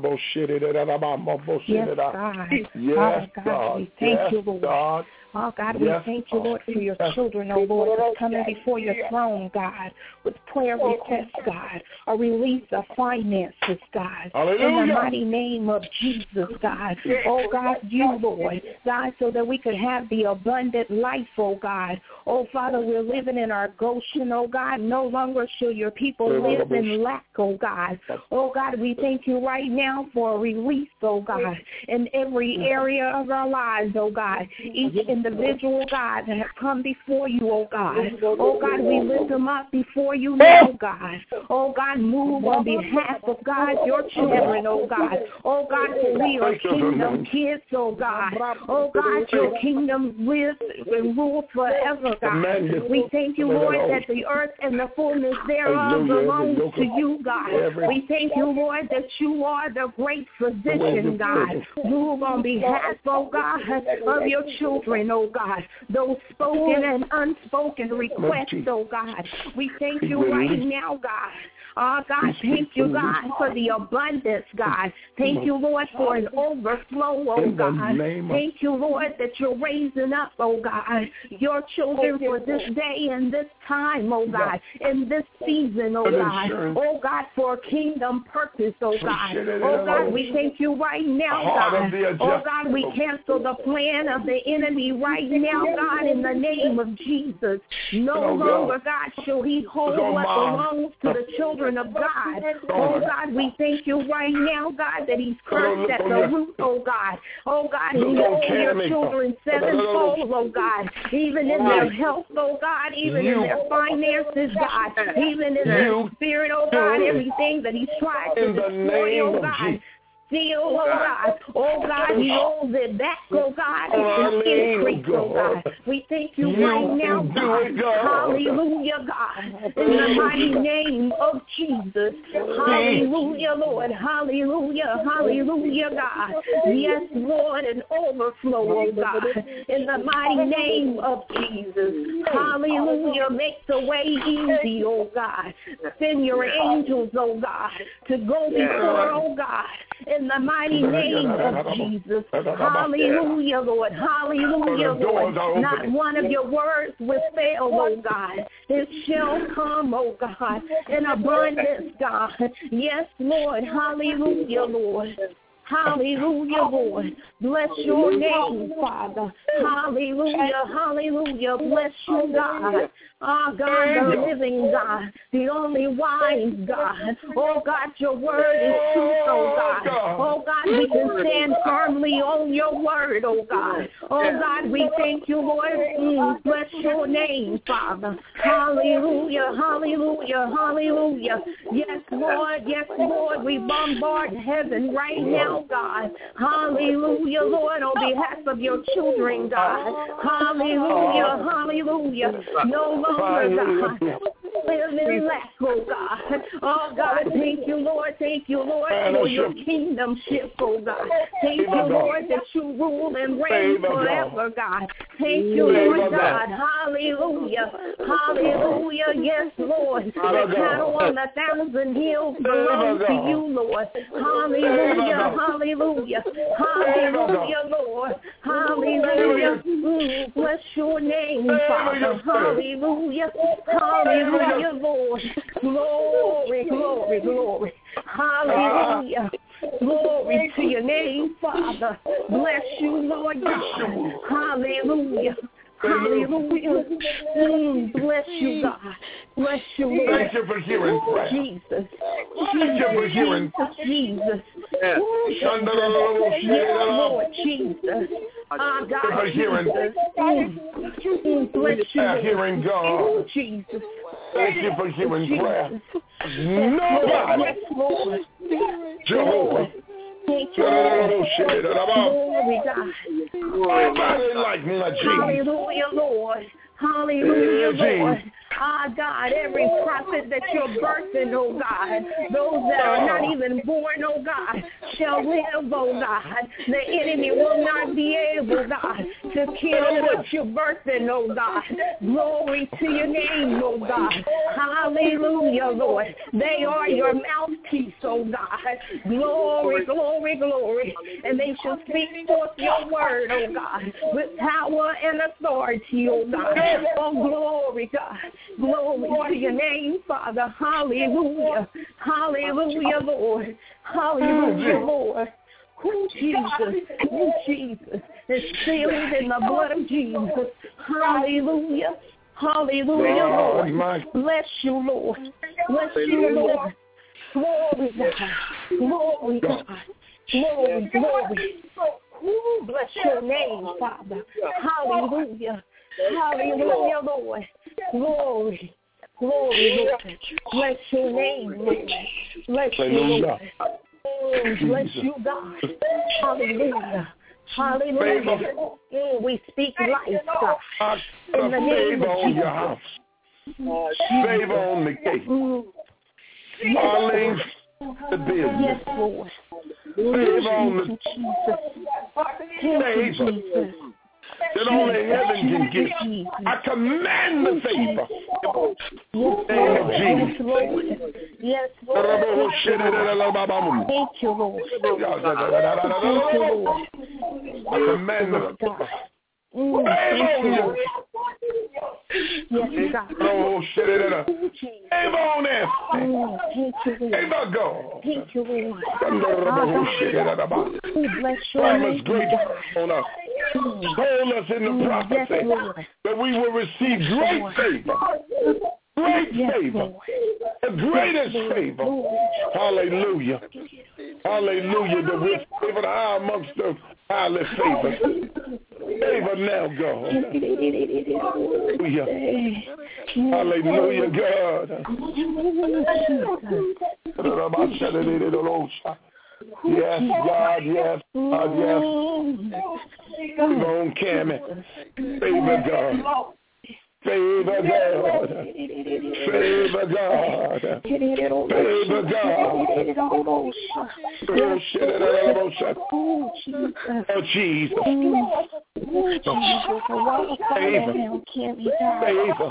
Yes, God. Yes, Father God, God. we thank Yes, you, Lord. God. Oh, God, Yes, we thank you, God. Lord, for your Yes. children, oh, Lord, that's coming before your throne, God, with prayer requests, God, a release of finances, God. Hallelujah. In the mighty name of Jesus, God. Oh, God, you, Lord, God, so that we could have the abundant life, oh, God. Oh, Father, we're living in our Goshen, oh, God. No longer shall your people live in lack, oh, God. Oh, God, we thank you right now for a release, oh, God, in every area of our lives, oh, God. Each individual, God, that have come before you, oh, God. Oh, God, we lift them up before you now, God. Oh, God, move on behalf of, God, your children, oh, God. Oh, God, for we are kingdom kids, oh, God. Oh, God, your kingdom lives and rules forever, God. We thank you, Lord, that the earth and the fullness thereof belongs to you, God. We thank you, Lord, that you are the great physician, God. Move on behalf, oh, God, of your children, oh, God. Those spoken and unspoken requests, oh, God. We thank you right now, God. Oh, God, thank you, God, for the abundance, God. Thank you, Lord, for an overflow, oh, God. Thank you, Lord, that you're raising up, oh, God, your children for this day and this time, oh, God, in this season, oh, God. Oh, God, for kingdom purpose, oh, God. Oh, God, we thank you right now, God. Oh, God, we cancel the plan of the enemy right now, God, in the name of Jesus. No longer, God, shall he hold what belongs to the children of God. Oh, God, we thank you right now, God, that he's cursed at the root, oh, God. Oh, God, he owes your children sevenfold, oh, God, even in their health, oh, God, even in their finances, God, even in their spirit, oh, God, everything that he's tried to destroy, oh, God. Steal, oh God, oh God, he owes it back, oh God, it's increase, oh God. We thank you right now, God. Hallelujah, God, in the mighty name of Jesus. Hallelujah, Lord. Hallelujah, hallelujah, God. Yes, Lord, an overflow, oh God, in the mighty name of Jesus. Hallelujah, make the way easy, oh God. Send your angels, oh God, to go before, oh God, in the mighty name of Jesus. Hallelujah, Lord. Hallelujah, Lord. Not one of your words will fail, oh God. It shall come, oh God, in abundance, God. Yes, Lord. Hallelujah, Lord. Hallelujah, Lord. Bless your name, Father. Hallelujah, hallelujah. Bless you, God. Oh, God, the living God, the only wise God. Oh, God, your word is truth, oh, God. Oh, God, we can stand firmly on your word, oh, God. Oh, God, we thank you, Lord. Mm, bless your name, Father. Hallelujah, hallelujah, hallelujah. Yes, Lord, yes, Lord, we bombard heaven right now, now, God. Hallelujah, Lord, on behalf of your children, God. Hallelujah, hallelujah. No longer, God, live in lack, oh God. Oh, God, thank you, Lord. Thank you, Lord, for your kingdom shift, oh God. Thank you, Lord, that you rule and reign forever, God. Thank you, Lord God. Hallelujah. Hallelujah. Yes, Lord. The cattle on a thousand hills belong to you, Lord. Hallelujah. Hallelujah. Hallelujah, Lord. Hallelujah. Mm, bless your name, Father. Hallelujah. Hallelujah, Lord. Glory, glory, glory. Hallelujah. Glory to your name, Father. Bless you, Lord God. Hallelujah. Hallelujah. Mm, bless you, God. Bless you, Lord. Thank you for hearing prayer. Jesus. Thank you for hearing Jesus. Yes, yes Lord Jesus. Our God, for hearing. Mm, bless you, Lord. Hearing God. Jesus. Thank you for hearing Jesus. prayer. Nobody. Yes, Lord. Jehovah. Thank you, Lord. Glory, God. Nobody like my Jesus. Hallelujah, Lord. Hallelujah, Lord. Ah, God, every prophet that you're birthing, oh God, those that are not even born, oh God, shall live, oh God. The enemy will not be able, God, to kill what you're birthing, oh God. Glory to your name, oh God. Hallelujah, Lord. They are your mouthpiece, oh God. Glory, glory, glory. And they shall speak forth your word, oh God, with power and authority, oh God. Oh, glory, God. Glory to your name, Father. Hallelujah. Hallelujah, Lord. Hallelujah, Lord. Oh, Jesus. Oh, Jesus. It's sealed in the blood of Jesus. Hallelujah. Hallelujah, Lord. Bless you, Lord. Bless you, Lord. Glory, God. Glory, God. Glory, glory. Oh, bless your name, Father. Hallelujah. Hallelujah, Lord. Glory. Glory, Lord. Bless your name, Lord. Bless you, Lord. Oh, bless you, God. Hallelujah. Hallelujah. Oh, we speak life, God. In the name of Jesus. Favor on the case. Darling, the business. Yes, Lord. Favor on the favor that only heaven can give. I command the favor. Name of Jesus. Yes, Lord. Yes, Lord. Thank you, Lord. Thank you, Lord. I command the favor. Mm, thank you, Lord. Yes, God. Oh, shit it up. Favor on that. Favor go. Thank you, Lord. We bless your name, great on us. Hold us in the prophecy that we will receive great favor. Great favor. The greatest favor. Hallelujah. Hallelujah. That we're favored high amongst the highly favored. Favor now, God. Hallelujah. Hallelujah, God. Yes, God, yes, God, yes. Come on, Cammy. Favor God. Favor God. Favor God. Favor God. Oh, shit. Oh, Jesus. Favor. Favor.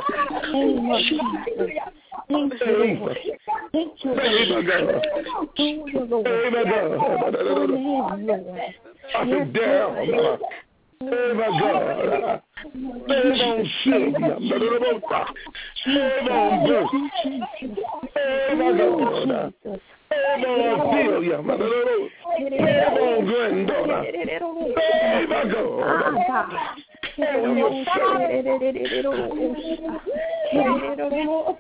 Favor. Favor God. Favor God. I sit down. Favor God. Favor on Sylvia. Favor on Bruce. Favor God. Favor on Celia. Favor on granddaughter. Favor God. Favor your servant.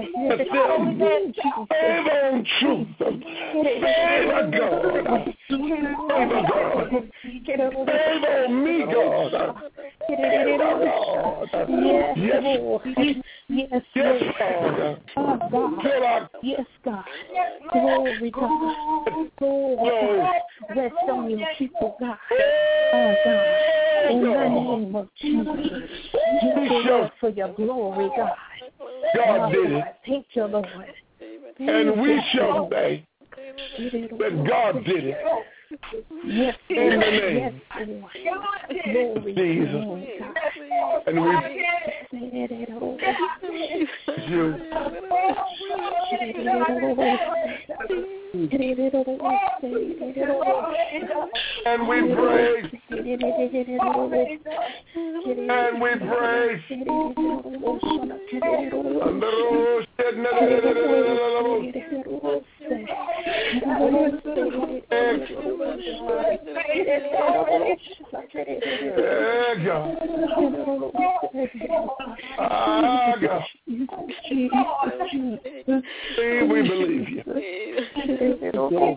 Favor on truth. Favor God. Favor God. Favor on me, God. Favor God. God. Yes, Yes. Lord. Yes, Yes, Lord. Oh, God. Fill our Yes, God. Glory, God. Glory. Rest on your people, God. Oh, God. In the name of Jesus. Thank you, Lord, for your glory, God. God did it. Thank you, Lord. And we shall say that God did it. Yes, in the name yes, Lord. Jesus. And we you. And we praise. And we praise. And the rose yeah, God. Ah, God. See, we believe you. Yes, Lord.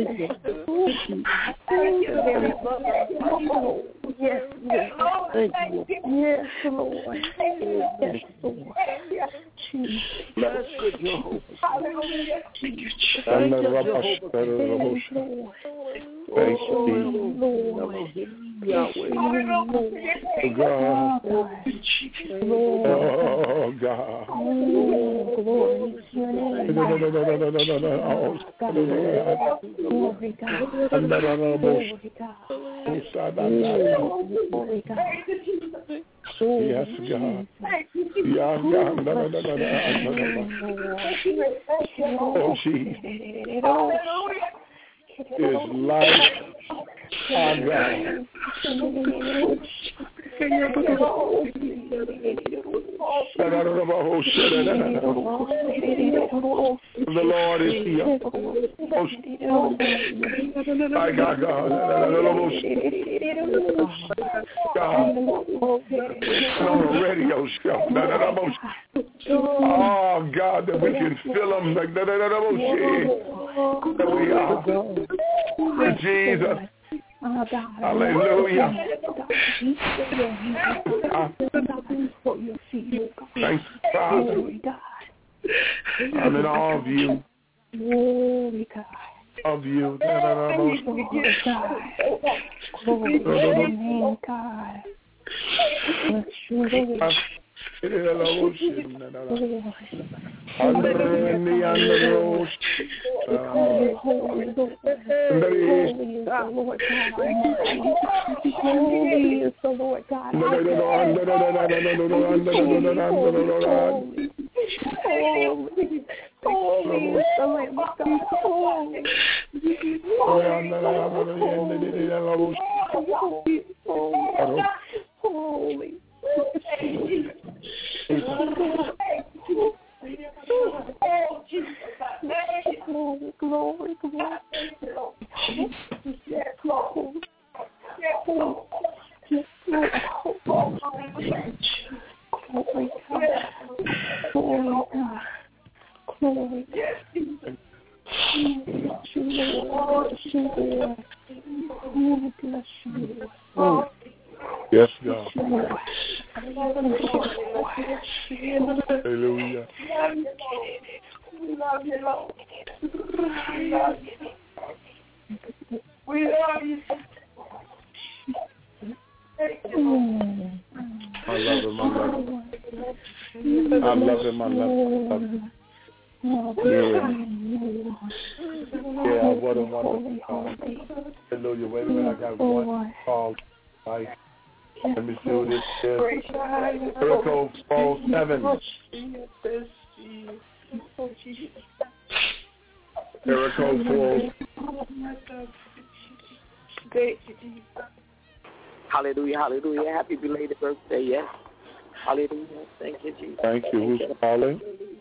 Yes, Lord. Yes, Lord. Bless good Jehovah. Thank you, Thank you, Jehovah. Thank you, Lord. God. Oh, God. Glory to your name. Glory, God. Glory, God. Glory, God. Yes, God. Yeah, God. Oh, Jesus. His life, our God. The Lord is here. My God, God. God. On the radio show. Oh, God, that we can feel them like that. That we are. Jesus. Hallelujah. Thanks, Father. I'm in awe of you. Glory, God. Of you. Glory, God. Glory, God. Holy. Glory, glory, glory. Yes, Lord. Yes, Lord. Yes, Lord. Glory, God. Glory, God. Glory, God. Bless you, Lord. Bless you, Lord. Oh, bless you, Lord. Yes, God. Hallelujah. We love you, Lord. We love you. We love you. I love him, I love him. I love him, I love him. Yeah. Yeah, what a wonderful call. Hallelujah. Wait a minute, I got one call. Right. Let me see what this is. Miracle four seven. Miracle four. Hallelujah, hallelujah. Happy belated birthday, yes. Hallelujah. Thank you, Jesus. Thank you. Who's calling?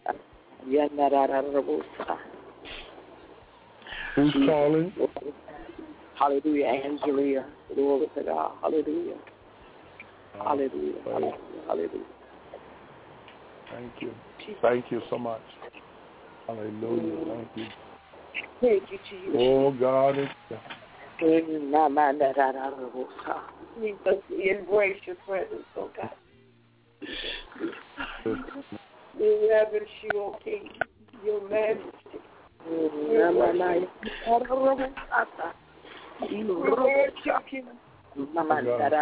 Who's calling? Hallelujah, Angelia. Glory to God. Hallelujah. Hallelujah. Hallelujah. Hallelujah. Thank you. Thank you so much. Hallelujah. Thank you. Thank you, Jesus. Oh, God is God. Embrace your presence, oh God. reverence you, O King, your majesty. Mama,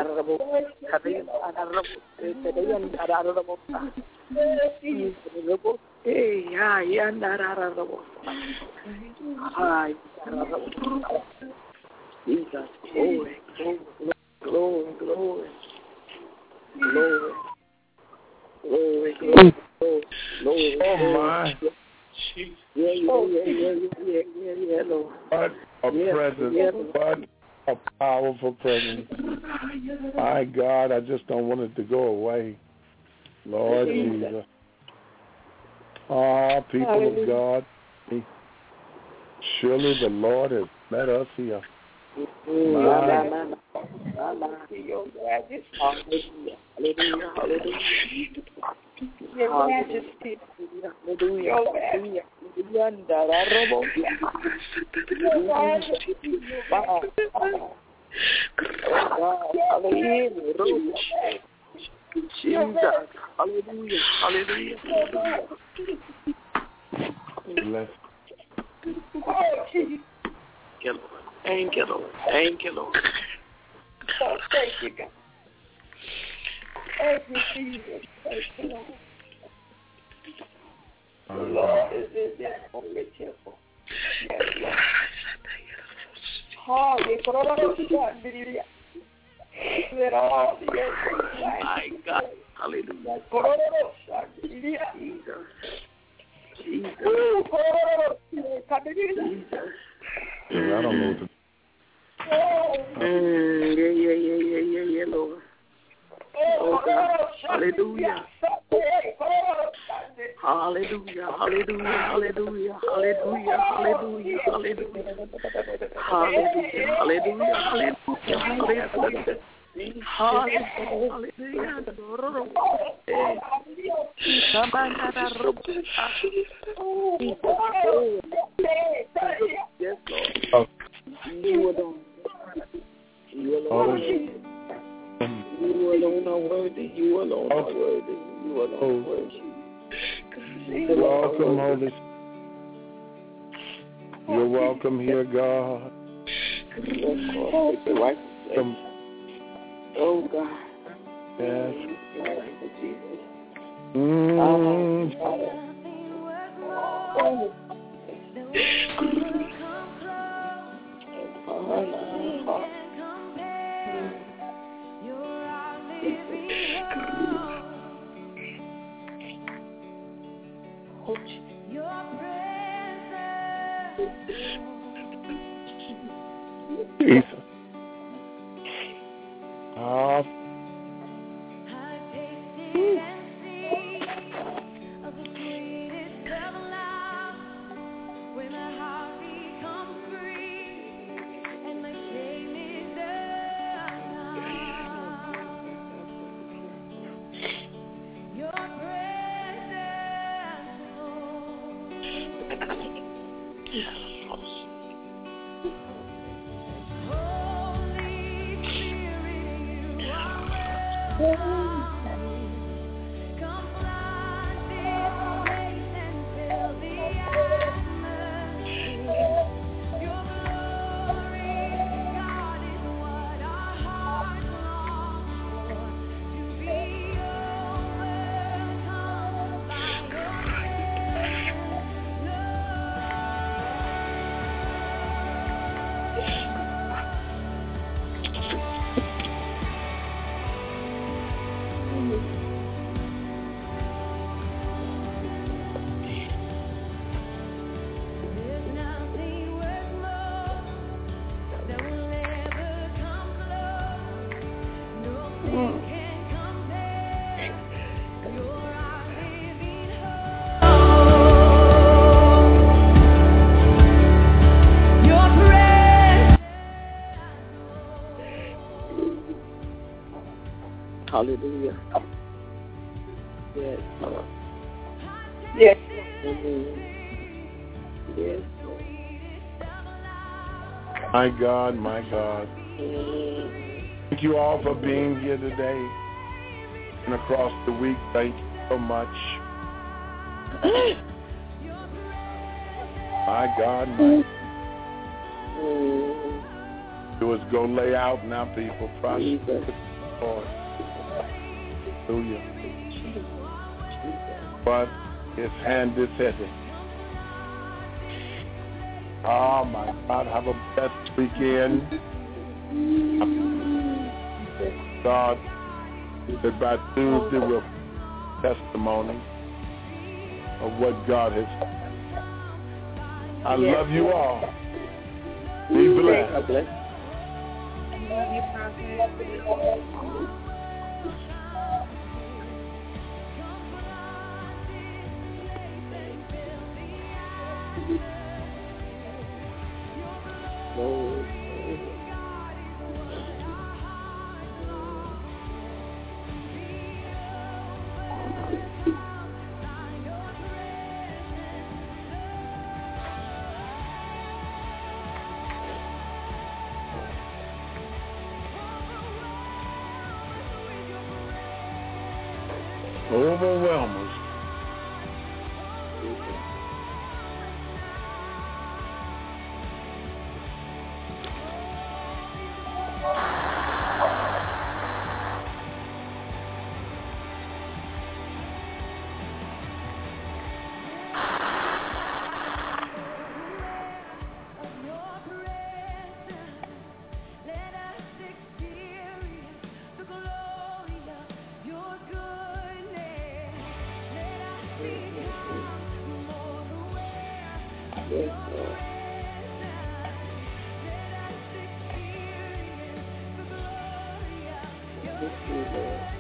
hey, yeah, yeah, Jesus, glory, glory, glory, glory, glory, glory, glory. Oh my! Yeah, yeah, yeah, yeah, yeah, yeah, yeah, Lord. What a yeah, presence! Yeah. What a powerful presence! My God, I just don't want it to go away, Lord Jesus. Ah, people Hallelujah. Of God, surely the Lord has met us here. Hallelujah, hallelujah, hallelujah. Your majesty, hallelujah, hallelujah. Jesus, hallelujah, hallelujah. Bless. Thank you, Lord. Thank you, Lord. Oh, thank you, God. Thank you, Jesus. Thank you, Lord. The Lord is in this holy temple. Yes, Lord. Hallelujah. Let all the earth my God. Hallelujah. Jesus. Jesus. Jesus. I don't know what to mm, yeah, yeah, yeah, yeah, yeah, yeah, Lord. Oh, God. Hallelujah. Hallelujah, hallelujah, hallelujah, hallelujah, hallelujah, hallelujah. Hallelujah, hallelujah, hallelujah, hallelujah. Yes, Lord. You alone. You alone. You alone are worthy. You alone are worthy. You alone are worthy. Welcome, Holy Spirit. You're welcome here, God. Welcome. Oh, God. Yes. Mm. Jesus. Ah. Hallelujah. Yes, Lord. Yes, Lord. Yes, Lord. My God, my God. Thank you all for being here today and across the week. Thank you so much. My God, my do is go lay out now, people. Prosper the Lord. Hallelujah. But his hand is heavy. Oh, my God, have a blessed weekend. God, that by Tuesday we'll testimony of what God has done. I yes. love you all. Be blessed. I love you, Prophet. Overwhelmers. Yes, Lord.